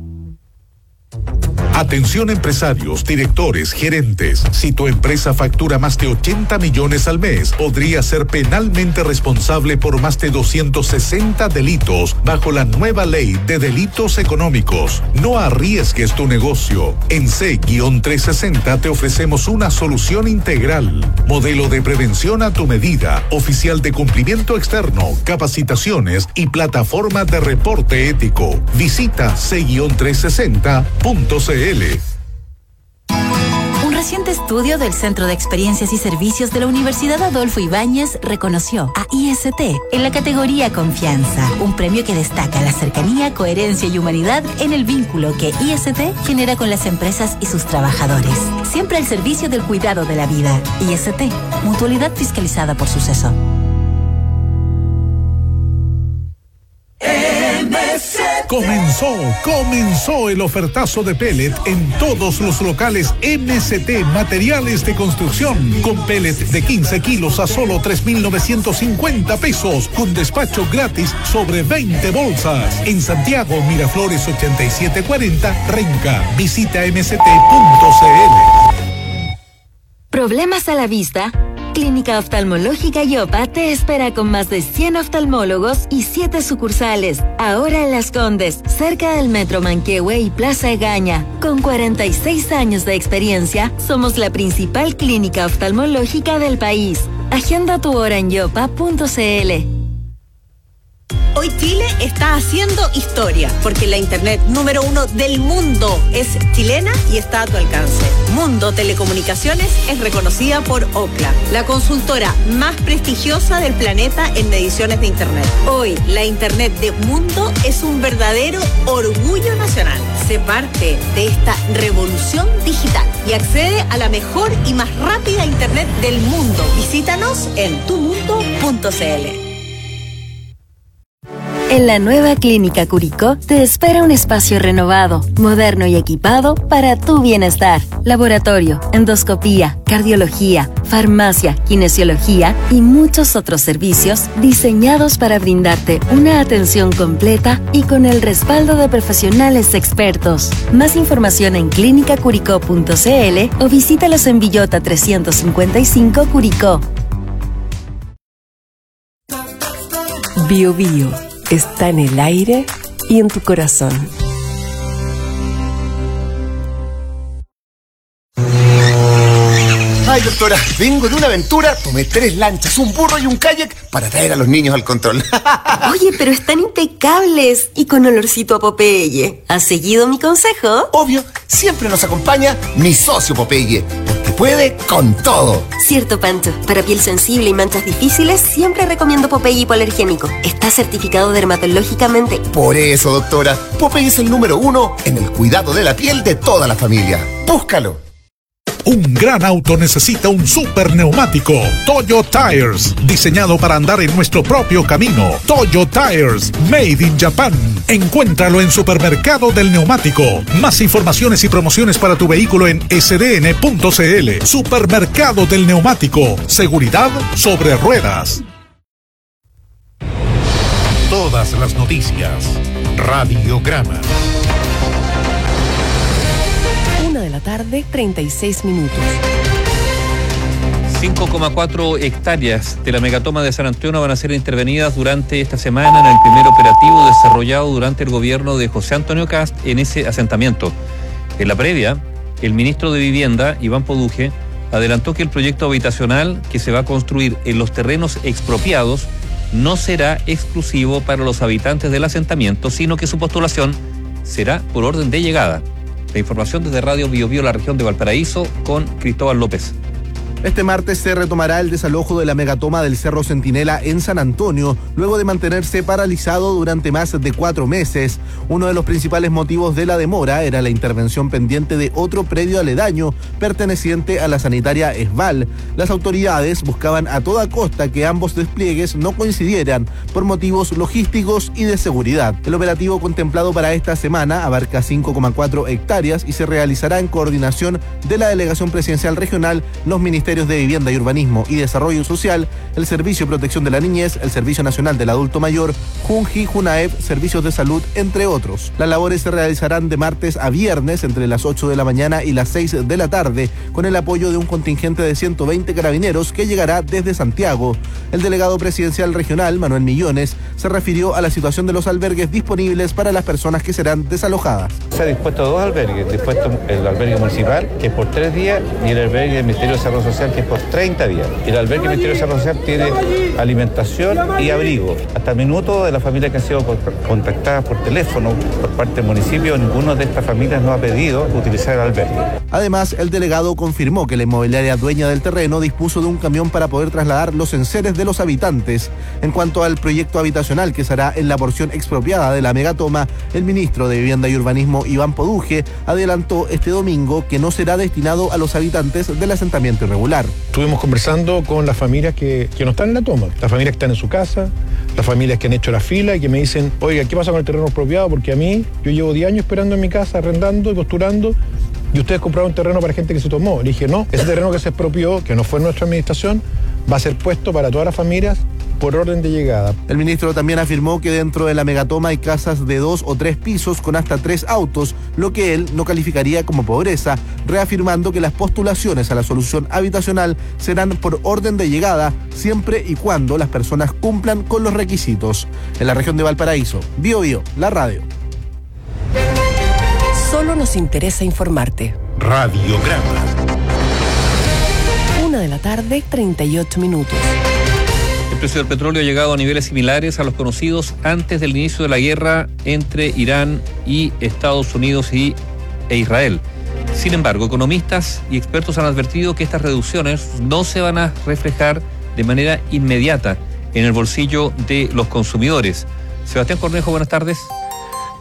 Atención empresarios, directores, gerentes. Si tu empresa factura más de ochenta millones al mes, podría ser penalmente responsable por más de doscientos sesenta delitos bajo la nueva ley de delitos económicos. No arriesgues tu negocio. En C trescientos sesenta te ofrecemos una solución integral. Modelo de prevención a tu medida, oficial de cumplimiento externo, capacitaciones y plataforma de reporte ético. Visita C trescientos sesenta punto c l. Un reciente estudio del Centro de Experiencias y Servicios de la Universidad Adolfo Ibáñez reconoció a I S T en la categoría Confianza, un premio que destaca la cercanía, coherencia y humanidad en el vínculo que I S T genera con las empresas y sus trabajadores, siempre al servicio del cuidado de la vida. I S T, mutualidad fiscalizada por Suceso. Comenzó, comenzó el ofertazo de pellet en todos los locales M C T Materiales de Construcción, con pellet de quince kilos a solo tres mil novecientos cincuenta pesos, con despacho gratis sobre veinte bolsas. En Santiago, Miraflores ochenta y siete cuarenta, Renca. Visita m c t punto c l. ¿Problemas a la vista? Clínica Oftalmológica Yopa te espera con más de cien oftalmólogos y siete sucursales. Ahora en Las Condes, cerca del Metro Manquehue y Plaza Egaña. Con cuarenta y seis años de experiencia, somos la principal clínica oftalmológica del país. Agenda tu hora en yopa punto c l. Hoy Chile está haciendo historia, porque la internet número uno del mundo es chilena y está a tu alcance. Mundo Telecomunicaciones es reconocida por Ookla, la consultora más prestigiosa del planeta en mediciones de internet. Hoy, la internet de Mundo es un verdadero orgullo nacional. Sé parte de esta revolución digital y accede a la mejor y más rápida internet del mundo. Visítanos en tu mundo punto c l. En la nueva Clínica Curicó te espera un espacio renovado, moderno y equipado para tu bienestar. Laboratorio, endoscopía, cardiología, farmacia, kinesiología y muchos otros servicios diseñados para brindarte una atención completa y con el respaldo de profesionales expertos. Más información en clínica curicó punto c l o visítalos en Villota trescientos cincuenta y cinco Curicó. Bio Bio está en el aire y en tu corazón. Ay, doctora, vengo de una aventura, tomé tres lanchas, un burro y un kayak para traer a los niños al control. Oye, pero están impecables y con olorcito a Popeye. ¿Has seguido mi consejo? Obvio, siempre nos acompaña mi socio Popeye, porque puede con todo. Cierto, Pancho. Para piel sensible y manchas difíciles, siempre recomiendo Popeye hipoalergénico. Está certificado dermatológicamente. Por eso, doctora, Popeye es el número uno en el cuidado de la piel de toda la familia. Búscalo. Un gran auto necesita un super neumático. Toyo Tires, diseñado para andar en nuestro propio camino. Toyo Tires, made in Japan. Encuéntralo en Supermercado del Neumático. Más informaciones y promociones para tu vehículo en s d n punto c l. Supermercado del Neumático. Seguridad sobre ruedas. Todas las noticias. Radiograma. De la tarde, treinta y seis minutos. cinco coma cuatro hectáreas de la megatoma de San Antonio van a ser intervenidas durante esta semana en el primer operativo desarrollado durante el gobierno de José Antonio Kast en ese asentamiento. En la previa, el ministro de Vivienda, Iván Poduje, adelantó que el proyecto habitacional que se va a construir en los terrenos expropiados no será exclusivo para los habitantes del asentamiento, sino que su postulación será por orden de llegada. La información desde Radio Bio Bio, la región de Valparaíso, con Cristóbal López. Este martes se retomará el desalojo de la megatoma del Cerro Centinela en San Antonio, luego de mantenerse paralizado durante más de cuatro meses. Uno de los principales motivos de la demora era la intervención pendiente de otro predio aledaño perteneciente a la sanitaria Esval. Las autoridades buscaban a toda costa que ambos despliegues no coincidieran por motivos logísticos y de seguridad. El operativo contemplado para esta semana abarca cinco coma cuatro hectáreas y se realizará en coordinación de la Delegación Presidencial Regional, los Ministerios de Vivienda y Urbanismo y Desarrollo Social, el Servicio de Protección de la Niñez, el Servicio Nacional del Adulto Mayor, Junji, Junaep, Servicios de Salud, entre otros. Las labores se realizarán de martes a viernes entre las ocho de la mañana y las seis de la tarde, con el apoyo de un contingente de ciento veinte carabineros que llegará desde Santiago. El delegado presidencial regional, Manuel Millones, se refirió a la situación de los albergues disponibles para las personas que serán desalojadas. Se ha dispuesto dos albergues, dispuesto el albergue municipal, que es por tres días, y el albergue del Ministerio de Desarrollo Social, que es por treinta días. El albergue del Ministerio de Desarrollo Social tiene alimentación y abrigo. Hasta el minuto de las familias que han sido contactadas por teléfono por parte del municipio, ninguno de estas familias no ha pedido utilizar el albergue. Además, el delegado confirmó que la inmobiliaria dueña del terreno dispuso de un camión para poder trasladar los enseres de los habitantes. En cuanto al proyecto habitacional que será en la porción expropiada de la megatoma, el ministro de Vivienda y Urbanismo, Iván Poduje, adelantó este domingo que no será destinado a los habitantes del asentamiento irregular. Estuvimos conversando con las familias que, que no están en la toma, las familias que están en su casa, las familias que han hecho la fila y que me dicen, oiga, ¿qué pasa con el terreno expropiado? Porque a mí, yo llevo diez años esperando en mi casa, arrendando y posturando, y ustedes compraron un terreno para gente que se tomó. Le dije, no, ese terreno que se expropió, que no fue en nuestra administración, va a ser puesto para todas las familias por orden de llegada. El ministro también afirmó que dentro de la megatoma hay casas de dos o tres pisos con hasta tres autos, lo que él no calificaría como pobreza, reafirmando que las postulaciones a la solución habitacional serán por orden de llegada siempre y cuando las personas cumplan con los requisitos. En la región de Valparaíso, Bio Bio, la radio. Solo nos interesa informarte. Radiograma. Una de la tarde, treinta y ocho minutos. El precio del petróleo ha llegado a niveles similares a los conocidos antes del inicio de la guerra entre Irán y Estados Unidos y, e Israel. Sin embargo, economistas y expertos han advertido que estas reducciones no se van a reflejar de manera inmediata en el bolsillo de los consumidores. Sebastián Cornejo, buenas tardes.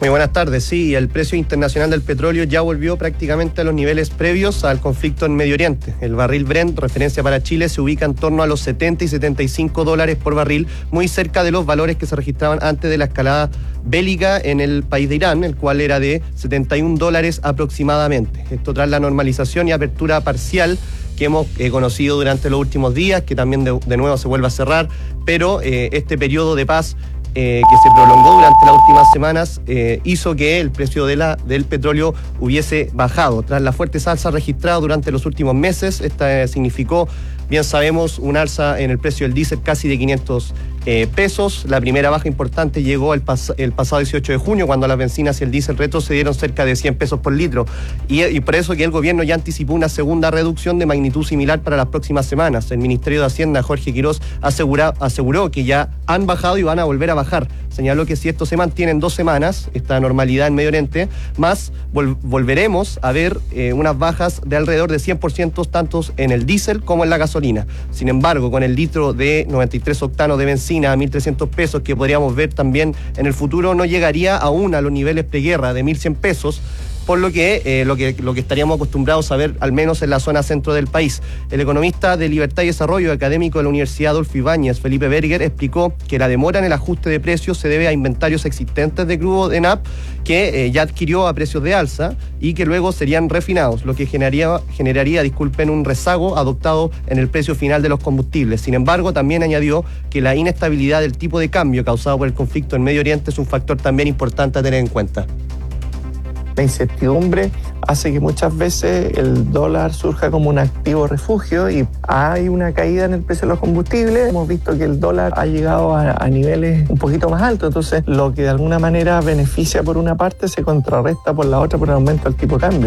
Muy buenas tardes. Sí, el precio internacional del petróleo ya volvió prácticamente a los niveles previos al conflicto en Medio Oriente. El barril Brent, referencia para Chile, se ubica en torno a los setenta y setenta y cinco dólares por barril, muy cerca de los valores que se registraban antes de la escalada bélica en el país de Irán, el cual era de setenta y un dólares aproximadamente. Esto tras la normalización y apertura parcial que hemos eh, conocido durante los últimos días, que también de, de nuevo se vuelve a cerrar, pero eh, este periodo de paz Eh, que se prolongó durante las últimas semanas eh, hizo que el precio de la, del petróleo hubiese bajado. Tras la fuerte alza registrada durante los últimos meses, esta eh, significó, bien sabemos, un alza en el precio del diésel casi de quinientos eh, pesos. La primera baja importante llegó el, pas el pasado dieciocho de junio, cuando las bencinas y el diésel retrocedieron cerca de cien pesos por litro. Y, y por eso que el gobierno ya anticipó una segunda reducción de magnitud similar para las próximas semanas. El Ministerio de Hacienda, Jorge Quirós, asegura, aseguró que ya han bajado y van a volver a bajar. Señaló que si esto se mantiene en dos semanas, esta normalidad en Medio Oriente, más vol volveremos a ver eh, unas bajas de alrededor de cien por ciento tanto en el diésel como en la gasolina. Sin embargo, con el litro de noventa y tres octanos de benzina a mil trescientos pesos, que podríamos ver también en el futuro, no llegaría aún a los niveles preguerra de mil cien pesos, por lo que, eh, lo que lo que estaríamos acostumbrados a ver al menos en la zona centro del país. El economista de Libertad y Desarrollo, académico de la Universidad Adolfo Ibáñez, Felipe Berger, explicó que la demora en el ajuste de precios se debe a inventarios existentes de crudo de N A P que eh, ya adquirió a precios de alza y que luego serían refinados, lo que generaría, generaría, disculpen, un rezago adoptado en el precio final de los combustibles. Sin embargo, también añadió que la inestabilidad del tipo de cambio causado por el conflicto en Medio Oriente es un factor también importante a tener en cuenta. La incertidumbre hace que muchas veces el dólar surja como un activo refugio y hay una caída en el precio de los combustibles. Hemos visto que el dólar ha llegado a, a niveles un poquito más altos, entonces lo que de alguna manera beneficia por una parte se contrarresta por la otra por el aumento del tipo de cambio.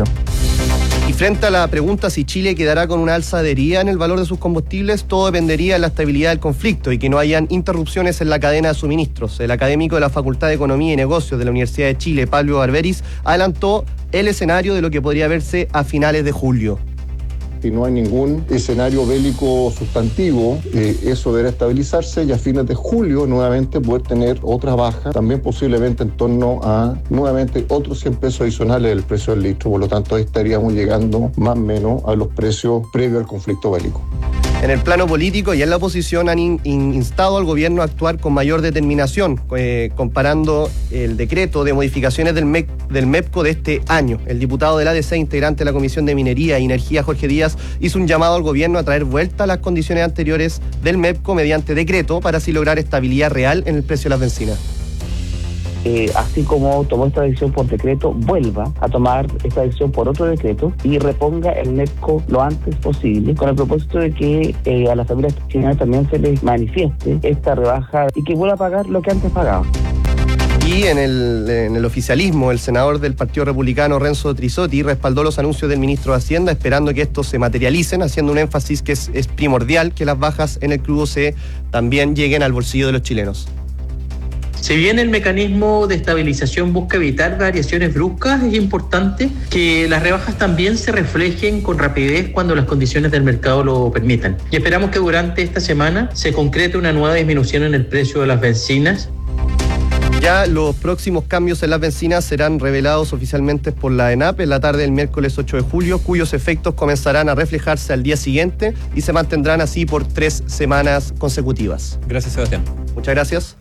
Y frente a la pregunta si Chile quedará con una alza adherida en el valor de sus combustibles, todo dependería de la estabilidad del conflicto y que no hayan interrupciones en la cadena de suministros. El académico de la Facultad de Economía y Negocios de la Universidad de Chile, Pablo Barberis, adelantó el escenario de lo que podría verse a finales de julio. Si no hay ningún escenario bélico sustantivo, eh, eso deberá estabilizarse y a fines de julio nuevamente poder tener otra baja, también posiblemente en torno a nuevamente otros cien pesos adicionales del precio del litro. Por lo tanto, ahí estaríamos llegando más o menos a los precios previos al conflicto bélico. En el plano político y en la oposición han in, in, instado al gobierno a actuar con mayor determinación, eh, comparando el decreto de modificaciones del, M E, del MEPCO de este año. El diputado del A D C, integrante de la Comisión de Minería y Energía, Jorge Díaz, hizo un llamado al gobierno a traer vuelta a las condiciones anteriores del MEPCO mediante decreto para así lograr estabilidad real en el precio de las bencinas. Eh, así como tomó esta decisión por decreto, vuelva a tomar esta decisión por otro decreto y reponga el MEPCO lo antes posible, con el propósito de que eh, a las familias chilenas también se les manifieste esta rebaja y que vuelva a pagar lo que antes pagaba. Y en el, en el oficialismo, el senador del Partido Republicano, Renzo Trisotti, respaldó los anuncios del ministro de Hacienda, esperando que estos se materialicen, haciendo un énfasis que es, es primordial que las bajas en el crudo se también lleguen al bolsillo de los chilenos. Si bien el mecanismo de estabilización busca evitar variaciones bruscas, es importante que las rebajas también se reflejen con rapidez cuando las condiciones del mercado lo permitan. Y esperamos que durante esta semana se concrete una nueva disminución en el precio de las bencinas. Ya los próximos cambios en las bencinas serán revelados oficialmente por la ENAP en la tarde del miércoles ocho de julio, cuyos efectos comenzarán a reflejarse al día siguiente y se mantendrán así por tres semanas consecutivas. Gracias, Sebastián. Muchas gracias.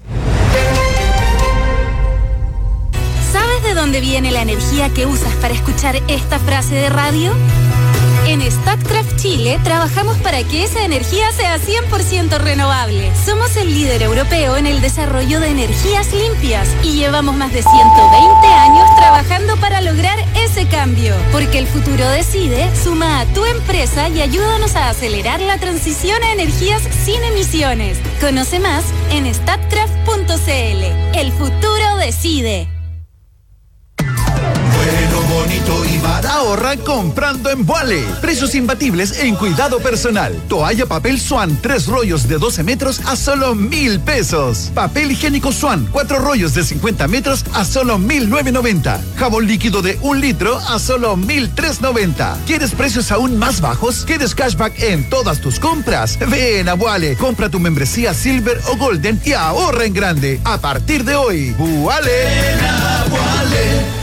¿Sabes de dónde viene la energía que usas para escuchar esta frase de radio? En Statkraft Chile trabajamos para que esa energía sea cien por ciento renovable. Somos el líder europeo en el desarrollo de energías limpias y llevamos más de ciento veinte años trabajando para lograr ese cambio. Porque el futuro decide, suma a tu empresa y ayúdanos a acelerar la transición a energías sin emisiones. Conoce más en statkraft punto c l. El futuro decide. Bueno, bonito y barato. Ahorra comprando en Vuale. Precios imbatibles en cuidado personal. Toalla papel Swan, tres rollos de doce metros a solo mil pesos. Papel higiénico Swan, cuatro rollos de cincuenta metros a solo mil novecientos noventa. Jabón líquido de un litro a solo mil trescientos noventa. ¿Quieres precios aún más bajos? ¿Quieres cashback en todas tus compras? Ven a Vuale, compra tu membresía Silver o Golden y ahorra en grande. A partir de hoy, Vuale. Ven a Vuale.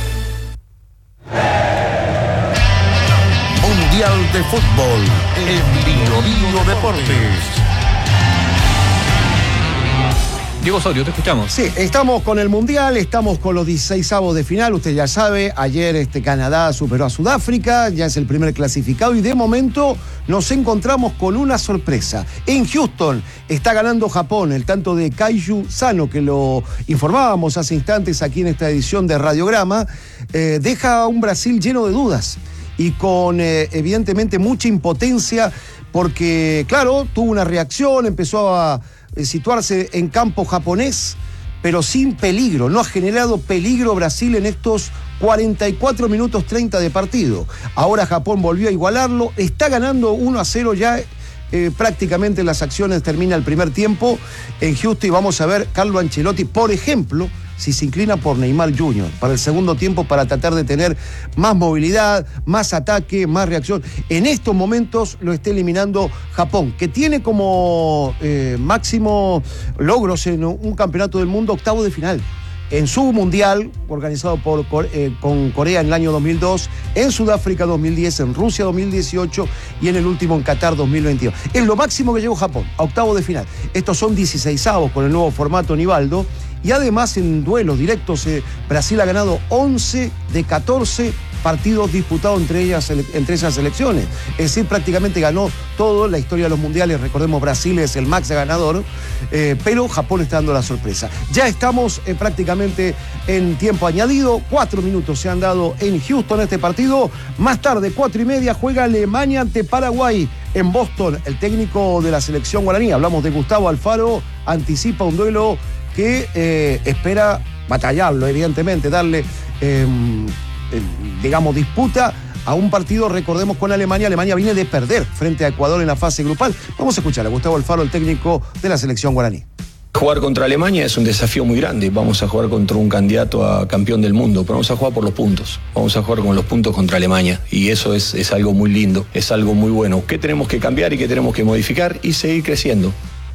Mundial de Fútbol en Bio Bio Deportes. Diego Osorio, te escuchamos. Sí, estamos con el Mundial, estamos con los dieciseisavos de final, usted ya sabe, ayer este Canadá superó a Sudáfrica, ya es el primer clasificado y de momento nos encontramos con una sorpresa. En Houston está ganando Japón, el tanto de Kaiju Sano, que lo informábamos hace instantes aquí en esta edición de Radiograma, eh, deja a un Brasil lleno de dudas y con eh, evidentemente mucha impotencia porque, claro, tuvo una reacción, empezó a situarse en campo japonés, pero sin peligro. No ha generado peligro Brasil en estos cuarenta y cuatro minutos treinta de partido. Ahora Japón volvió a igualarlo, está ganando uno a cero ya. Eh, prácticamente las acciones termina el primer tiempo en Houston y vamos a ver Carlo Ancelotti, por ejemplo, si se inclina por Neymar junior para el segundo tiempo para tratar de tener más movilidad, más ataque, más reacción. En estos momentos lo está eliminando Japón, que tiene como eh, máximo logros en un campeonato del mundo octavo de final. En su mundial, organizado por, eh, con Corea en el año dos mil dos, en Sudáfrica dos mil diez, en Rusia dos mil dieciocho y en el último en Qatar dos mil veintidós. Es lo máximo que llegó Japón, a octavo de final. Estos son dieciseisavos con el nuevo formato Nivaldo. Y además en duelos directos, eh, Brasil ha ganado once de catorce partidos disputados entre ellas, entre esas selecciones. Es decir, prácticamente ganó todo. La historia de los mundiales, recordemos, Brasil es el máximo ganador, eh, pero Japón está dando la sorpresa. Ya estamos eh, prácticamente en tiempo añadido. Cuatro minutos se han dado en Houston este partido. Más tarde, cuatro y media, juega Alemania ante Paraguay en Boston. El técnico de la selección guaraní, hablamos de Gustavo Alfaro, anticipa un duelo que eh, espera batallarlo, evidentemente, darle, eh, eh, digamos, disputa a un partido, recordemos, con Alemania. Alemania viene de perder frente a Ecuador en la fase grupal. Vamos a escuchar a Gustavo Alfaro, el técnico de la selección guaraní. Jugar contra Alemania es un desafío muy grande. Vamos a jugar contra un candidato a campeón del mundo, pero vamos a jugar por los puntos. Vamos a jugar con los puntos contra Alemania y eso es, es algo muy lindo, es algo muy bueno. ¿Qué tenemos que cambiar y qué tenemos que modificar y seguir creciendo?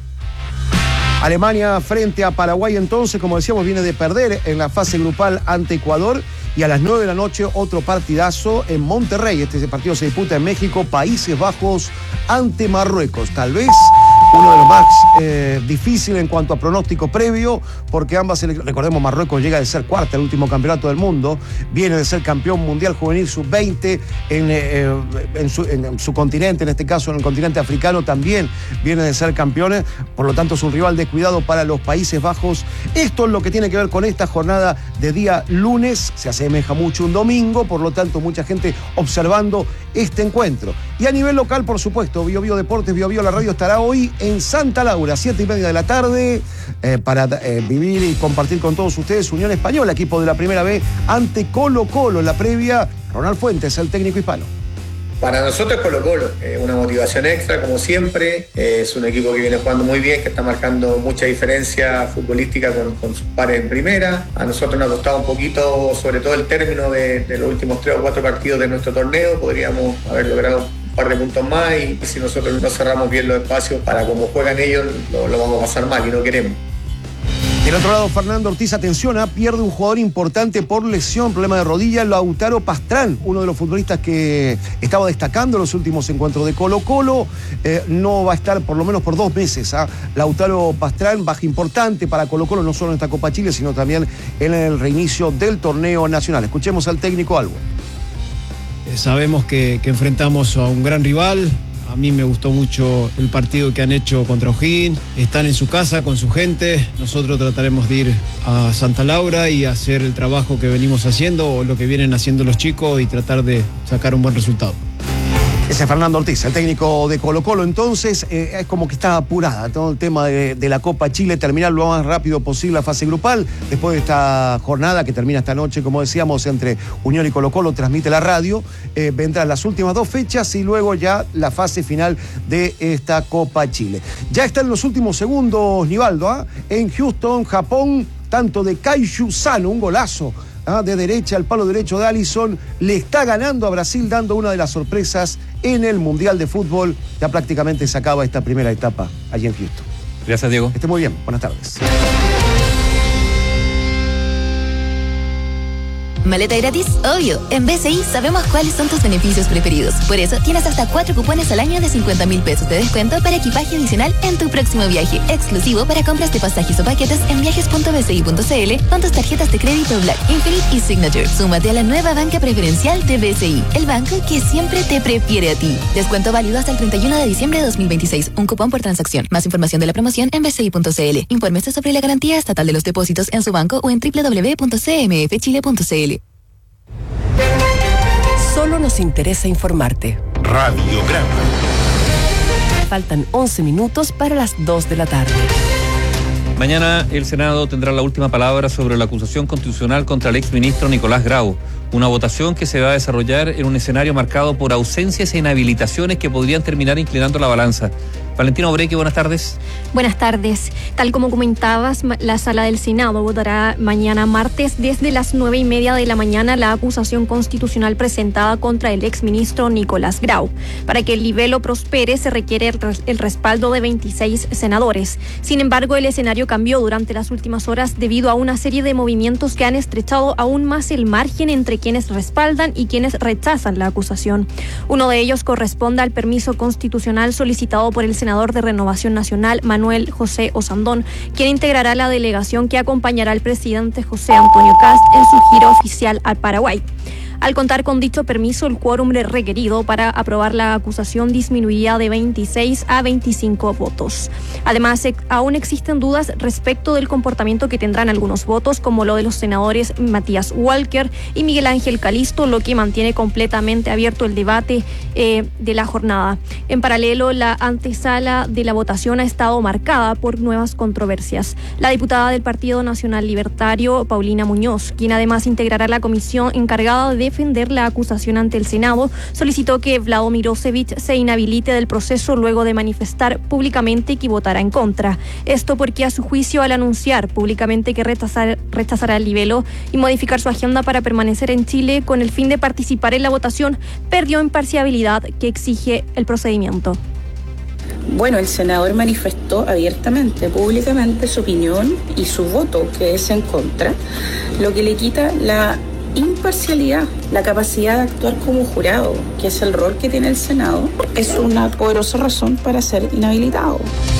Alemania frente a Paraguay entonces, como decíamos, viene de perder en la fase grupal ante Ecuador y a las nueve de la noche otro partidazo en Monterrey. Este partido se disputa en México, Países Bajos ante Marruecos. Tal vez uno de los más eh, difíciles en cuanto a pronóstico previo, porque ambas, recordemos, Marruecos llega de ser cuarta en el último campeonato del mundo, viene de ser campeón mundial juvenil sub veinte en, eh, en, su, en su continente, en este caso en el continente africano también viene de ser campeones, por lo tanto es un rival de cuidado para los Países Bajos. Esto es lo que tiene que ver con esta jornada de día lunes, se asemeja mucho un domingo, por lo tanto mucha gente observando este encuentro. Y a nivel local, por supuesto, Bio Bio Deportes, Bio Bio la radio estará hoy en Santa Laura, siete y media de la tarde, eh, para eh, vivir y compartir con todos ustedes Unión Española, equipo de la Primera B, ante Colo Colo. En la previa, Ronald Fuentes, el técnico hispano. Para nosotros Colo Colo, eh, una motivación extra como siempre, eh, es un equipo que viene jugando muy bien, que está marcando mucha diferencia futbolística con, con sus pares en primera. A nosotros nos ha costado un poquito, sobre todo el término de, de los últimos tres o cuatro partidos de nuestro torneo, podríamos haber logrado un par de puntos más y, y si nosotros no cerramos bien los espacios para como juegan ellos, lo, lo vamos a pasar mal y no queremos. Del otro lado, Fernando Ortiz, atención, ¿eh? pierde un jugador importante por lesión, problema de rodilla, Lautaro Pastrán, uno de los futbolistas que estaba destacando en los últimos encuentros de Colo Colo, eh, no va a estar por lo menos por dos meses. ¿eh? Lautaro Pastrán, baja importante para Colo Colo, no solo en esta Copa Chile, sino también en el reinicio del torneo nacional. Escuchemos al técnico Albo. Eh, sabemos que, que enfrentamos a un gran rival. A mí me gustó mucho el partido que han hecho contra O'Higgins. Están en su casa con su gente. Nosotros trataremos de ir a Santa Laura y hacer el trabajo que venimos haciendo o lo que vienen haciendo los chicos y tratar de sacar un buen resultado. Ese es Fernando Ortiz, el técnico de Colo Colo. Entonces, eh, es como que está apurada todo el tema de, de la Copa Chile, terminar lo más rápido posible la fase grupal. Después de esta jornada que termina esta noche, como decíamos, entre Unión y Colo Colo, transmite la radio, eh, vendrán las últimas dos fechas y luego ya la fase final de esta Copa Chile. Ya está en los últimos segundos, Nivaldo, ¿eh? en Houston, Japón, tanto de Kaiju Sano, un golazo ¿ah? de derecha, al palo derecho de Alisson, le está ganando a Brasil, dando una de las sorpresas en el Mundial de Fútbol. Ya prácticamente se acaba esta primera etapa allí en Houston. Gracias, Diego. Que esté muy bien, buenas tardes. ¿Maleta gratis? Obvio. En B C I sabemos cuáles son tus beneficios preferidos. Por eso tienes hasta cuatro cupones al año de cincuenta mil pesos de descuento para equipaje adicional en tu próximo viaje. Exclusivo para compras de pasajes o paquetes en viajes punto b c i punto c l con tus tarjetas de crédito Black, Infinite y Signature. Súmate a la nueva banca preferencial de B C I, el banco que siempre te prefiere a ti. Descuento válido hasta el treinta y uno de diciembre de dos mil veintiséis. Un cupón por transacción. Más información de la promoción en b c i punto c l. Infórmese sobre la garantía estatal de los depósitos en su banco o en w w w punto c m f chile punto c l. Solo nos interesa informarte. Radiograma. Faltan once minutos para las dos de la tarde. Mañana el Senado tendrá la última palabra sobre la acusación constitucional contra el exministro Nicolás Grau. Una votación que se va a desarrollar en un escenario marcado por ausencias e inhabilitaciones que podrían terminar inclinando la balanza. Valentina Obreque, buenas tardes. Buenas tardes. Tal como comentabas, la Sala del Senado votará mañana martes desde las nueve y media de la mañana la acusación constitucional presentada contra el exministro Nicolás Grau. Para que el libelo prospere se requiere el, res- el respaldo de veintiséis senadores. Sin embargo, el escenario cambió durante las últimas horas debido a una serie de movimientos que han estrechado aún más el margen entre quienes respaldan y quienes rechazan la acusación. Uno de ellos corresponde al permiso constitucional solicitado por el senador de Renovación Nacional, Manuel José Osandón, quien integrará la delegación que acompañará al presidente José Antonio Kast en su gira oficial al Paraguay. Al contar con dicho permiso, el quórum requerido para aprobar la acusación disminuiría de veintiséis a veinticinco votos. Además, aún existen dudas respecto del comportamiento que tendrán algunos votos, como lo de los senadores Matías Walker y Miguel Ángel Calisto, lo que mantiene completamente abierto el debate eh, de la jornada. En paralelo, la antesala de la votación ha estado marcada por nuevas controversias. La diputada del Partido Nacional Libertario, Paulina Muñoz, quien además integrará la comisión encargada de defender la acusación ante el Senado, solicitó que Vlado Mirosevic se inhabilite del proceso luego de manifestar públicamente que votará en contra. Esto porque, a su juicio, al anunciar públicamente que rechazar, rechazará el libelo y modificar su agenda para permanecer en Chile con el fin de participar en la votación, perdió imparcialidad que exige el procedimiento. Bueno, el senador manifestó abiertamente, públicamente, su opinión y su voto, que es en contra, lo que le quita la imparcialidad, la capacidad de actuar como jurado, que es el rol que tiene el Senado, es una poderosa razón para ser inhabilitado.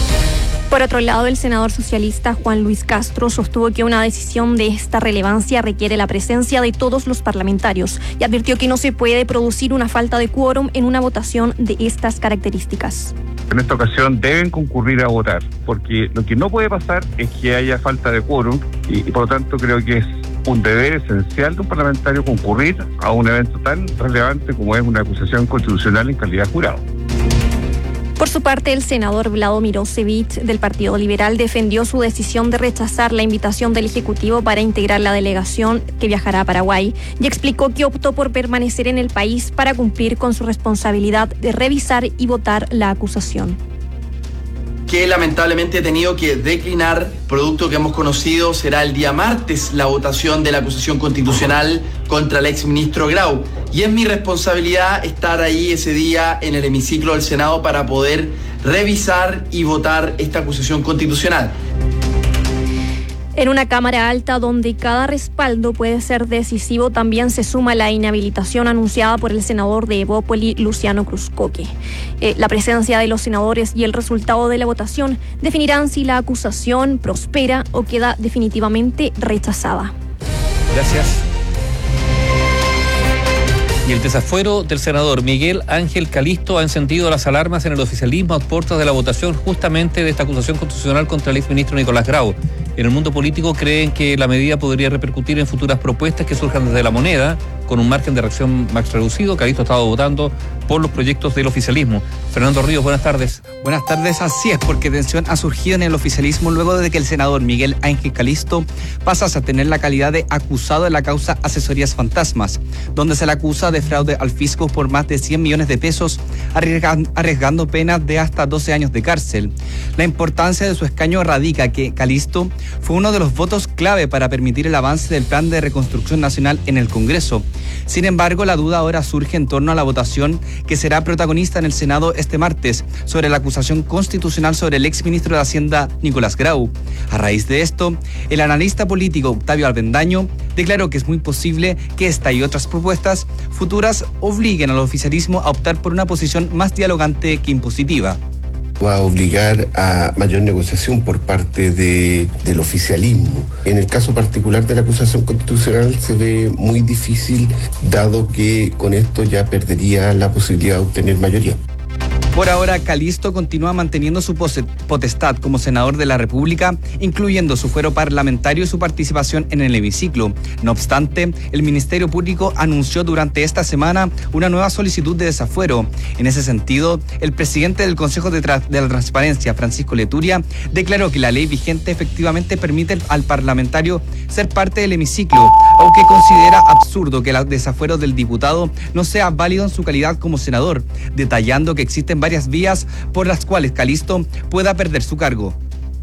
Por otro lado, el senador socialista Juan Luis Castro sostuvo que una decisión de esta relevancia requiere la presencia de todos los parlamentarios y advirtió que no se puede producir una falta de quórum en una votación de estas características. En esta ocasión deben concurrir a votar, porque lo que no puede pasar es que haya falta de quórum y, y por lo tanto creo que es un deber esencial de un parlamentario concurrir a un evento tan relevante como es una acusación constitucional en calidad de jurado. Por su parte, el senador Vlado Mirosevic del Partido Liberal defendió su decisión de rechazar la invitación del Ejecutivo para integrar la delegación que viajará a Paraguay y explicó que optó por permanecer en el país para cumplir con su responsabilidad de revisar y votar la acusación. Que lamentablemente he tenido que declinar, producto que hemos conocido será el día martes la votación de la acusación constitucional contra el exministro Grau. Y es mi responsabilidad estar ahí ese día en el hemiciclo del Senado para poder revisar y votar esta acusación constitucional. En una Cámara Alta donde cada respaldo puede ser decisivo, también se suma la inhabilitación anunciada por el senador de Evópoli, Luciano Cruzcoque. Eh, la presencia de los senadores y el resultado de la votación definirán si la acusación prospera o queda definitivamente rechazada. Gracias. Y el desafuero del senador Miguel Ángel Calisto ha encendido las alarmas en el oficialismo a puertas de la votación justamente de esta acusación constitucional contra el exministro Nicolás Grau. En el mundo político creen que la medida podría repercutir en futuras propuestas que surjan desde la moneda, con un margen de reacción más reducido. Calisto ha estado votando por los proyectos del oficialismo. Fernando Ríos, buenas tardes. Buenas tardes, así es, porque tensión ha surgido en el oficialismo luego de que el senador Miguel Ángel Calisto pasase a tener la calidad de acusado en la causa Asesorías Fantasmas, donde se le acusa de fraude al fisco por más de cien millones de pesos, arriesgando, arriesgando penas de hasta doce años de cárcel. La importancia de su escaño radica que Calisto fue uno de los votos clave para permitir el avance del Plan de Reconstrucción Nacional en el Congreso. Sin embargo, la duda ahora surge en torno a la votación que será protagonista en el Senado este martes sobre la acusación constitucional sobre el exministro de Hacienda Nicolás Grau. A raíz de esto, el analista político Octavio Avendaño declaró que es muy posible que esta y otras propuestas futuras obliguen al oficialismo a optar por una posición más dialogante que impositiva. Va a obligar a mayor negociación por parte de, del oficialismo. En el caso particular de la acusación constitucional se ve muy difícil, dado que con esto ya perdería la posibilidad de obtener mayoría. Por ahora, Calisto continúa manteniendo su potestad como senador de la República, incluyendo su fuero parlamentario y su participación en el hemiciclo. No obstante, el Ministerio Público anunció durante esta semana una nueva solicitud de desafuero. En ese sentido, el presidente del Consejo de, Tra- de la Transparencia, Francisco Leturia, declaró que la ley vigente efectivamente permite al parlamentario ser parte del hemiciclo, aunque considera absurdo que el desafuero del diputado no sea válido en su calidad como senador, detallando que existen varias vías por las cuales Calisto pueda perder su cargo.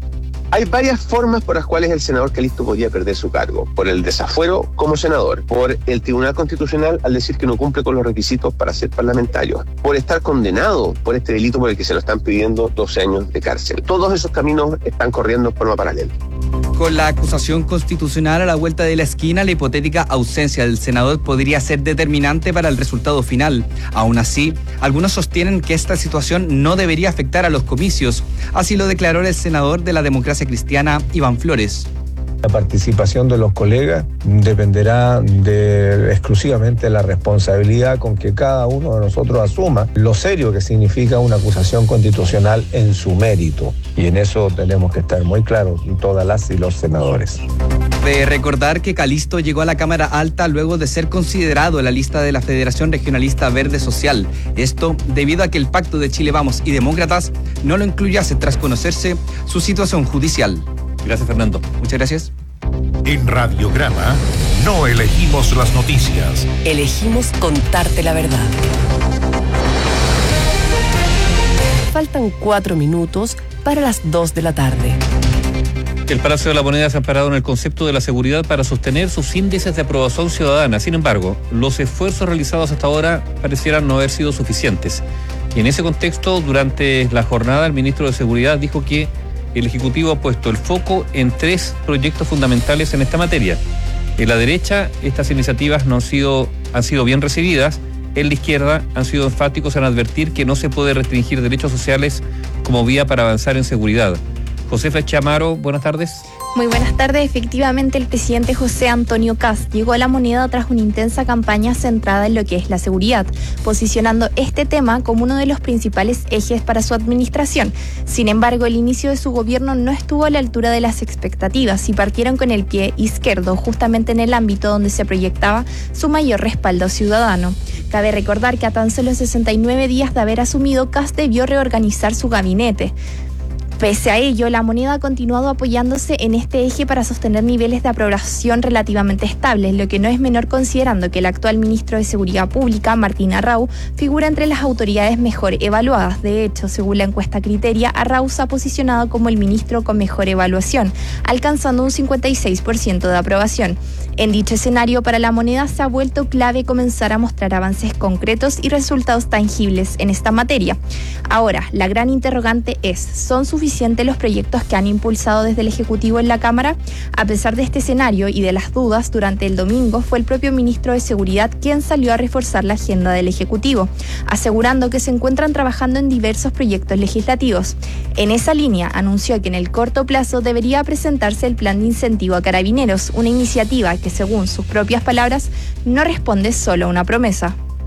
Hay varias formas por las cuales el senador Calisto podría perder su cargo. Por el desafuero como senador, por el Tribunal Constitucional al decir que no cumple con los requisitos para ser parlamentario, por estar condenado por este delito por el que se lo están pidiendo doce años de cárcel. Todos esos caminos están corriendo en forma paralela. Con la acusación constitucional a la vuelta de la esquina, la hipotética ausencia del senador podría ser determinante para el resultado final. Aún así, algunos sostienen que esta situación no debería afectar a los comicios. Así lo declaró el senador de la Democracia Cristiana, Iván Flores. La participación de los colegas dependerá de exclusivamente la responsabilidad con que cada uno de nosotros asuma lo serio que significa una acusación constitucional en su mérito. Y en eso tenemos que estar muy claros, todas las y los senadores. De recordar que Calisto llegó a la Cámara Alta luego de ser considerado en la lista de la Federación Regionalista Verde Social. Esto debido a que el Pacto de Chile Vamos y Demócratas no lo incluyase tras conocerse su situación judicial. Gracias, Fernando. Muchas gracias. En Radiograma no elegimos las noticias. Elegimos contarte la verdad. Faltan cuatro minutos para las dos de la tarde. El Palacio de la Moneda se ha parado en el concepto de la seguridad para sostener sus índices de aprobación ciudadana. Sin embargo, los esfuerzos realizados hasta ahora parecieran no haber sido suficientes. Y en ese contexto, durante la jornada, el ministro de Seguridad dijo que el Ejecutivo ha puesto el foco en tres proyectos fundamentales en esta materia. En la derecha, estas iniciativas no han sido, han sido bien recibidas. En la izquierda, han sido enfáticos en advertir que no se puede restringir derechos sociales como vía para avanzar en seguridad. Josefa Chamaro, buenas tardes. Muy buenas tardes. Efectivamente, el presidente José Antonio Kast llegó a La Moneda tras una intensa campaña centrada en lo que es la seguridad, posicionando este tema como uno de los principales ejes para su administración. Sin embargo, el inicio de su gobierno no estuvo a la altura de las expectativas y partieron con el pie izquierdo, justamente en el ámbito donde se proyectaba su mayor respaldo ciudadano. Cabe recordar que a tan solo sesenta y nueve días de haber asumido, Kast debió reorganizar su gabinete. Pese a ello, La Moneda ha continuado apoyándose en este eje para sostener niveles de aprobación relativamente estables, lo que no es menor considerando que el actual ministro de Seguridad Pública, Martín Arrau, figura entre las autoridades mejor evaluadas. De hecho, según la encuesta Criteria, Arrau se ha posicionado como el ministro con mejor evaluación, alcanzando un cincuenta y seis por ciento de aprobación. En dicho escenario, para La Moneda se ha vuelto clave comenzar a mostrar avances concretos y resultados tangibles en esta materia. Ahora, la gran interrogante es, ¿son suficientes los proyectos que han impulsado desde el Ejecutivo en la Cámara? A pesar de este escenario y de las dudas, durante el domingo fue el propio ministro de Seguridad quien salió a reforzar la agenda del Ejecutivo, asegurando que se encuentran trabajando en diversos proyectos legislativos. En esa línea, anunció que en el corto plazo debería presentarse el plan de incentivo a carabineros, una iniciativa que, según sus propias palabras, no responde solo a una promesa.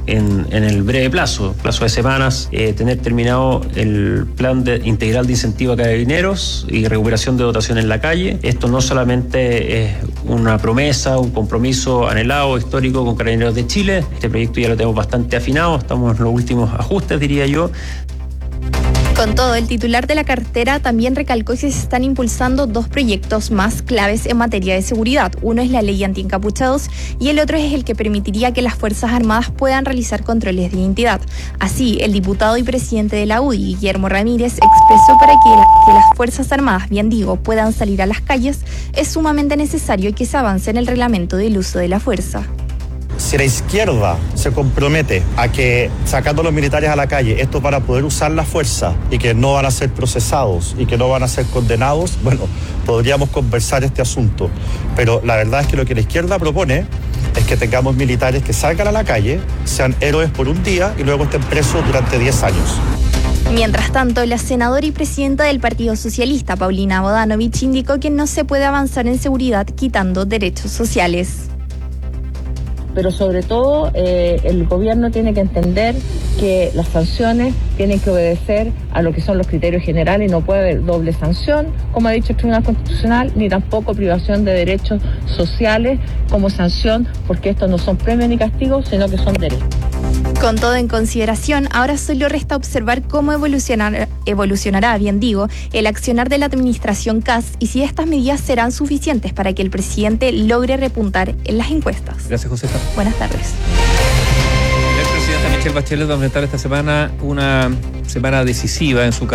en, en el breve plazo, plazo de semanas, eh, tener terminado el plan de, integral de incentivo a carabineros y recuperación de dotación en la calle. Esto no solamente es una promesa, un compromiso anhelado, histórico con Carabineros de Chile. Este proyecto ya lo tenemos bastante afinado, estamos en los últimos ajustes, diría yo. Con todo, el titular de la cartera también recalcó que se están impulsando dos proyectos más claves en materia de seguridad. Uno es la ley antiencapuchados y el otro es el que permitiría que las Fuerzas Armadas puedan realizar controles de identidad. Así, el diputado y presidente de la U D I, Guillermo Ramírez, expresó para que, la, que las Fuerzas Armadas, bien digo, puedan salir a las calles, es sumamente necesario que se avance en el reglamento del uso de la fuerza. Si la izquierda se compromete a que sacando a los militares a la calle, esto para poder usar la fuerza y que no van a ser procesados y que no van a ser condenados, bueno, podríamos conversar este asunto. Pero la verdad es que lo que la izquierda propone es que tengamos militares que salgan a la calle, sean héroes por un día y luego estén presos durante diez años. Mientras tanto, la senadora y presidenta del Partido Socialista, Paulina Bodanovich, indicó que no se puede avanzar en seguridad quitando derechos sociales. Pero sobre todo eh, el gobierno tiene que entender que las sanciones tienen que obedecer a lo que son los criterios generales y no puede haber doble sanción, como ha dicho el Tribunal Constitucional, ni tampoco privación de derechos sociales como sanción, porque estos no son premios ni castigos, sino que son derechos. Con todo en consideración, ahora solo resta observar cómo evolucionar, evolucionará, bien digo, el accionar de la administración C A S y si estas medidas serán suficientes para que el presidente logre repuntar en las encuestas. Gracias, Josefa. Buenas tardes. La expresidenta Michelle Bachelet va a enfrentar esta semana una semana decisiva en su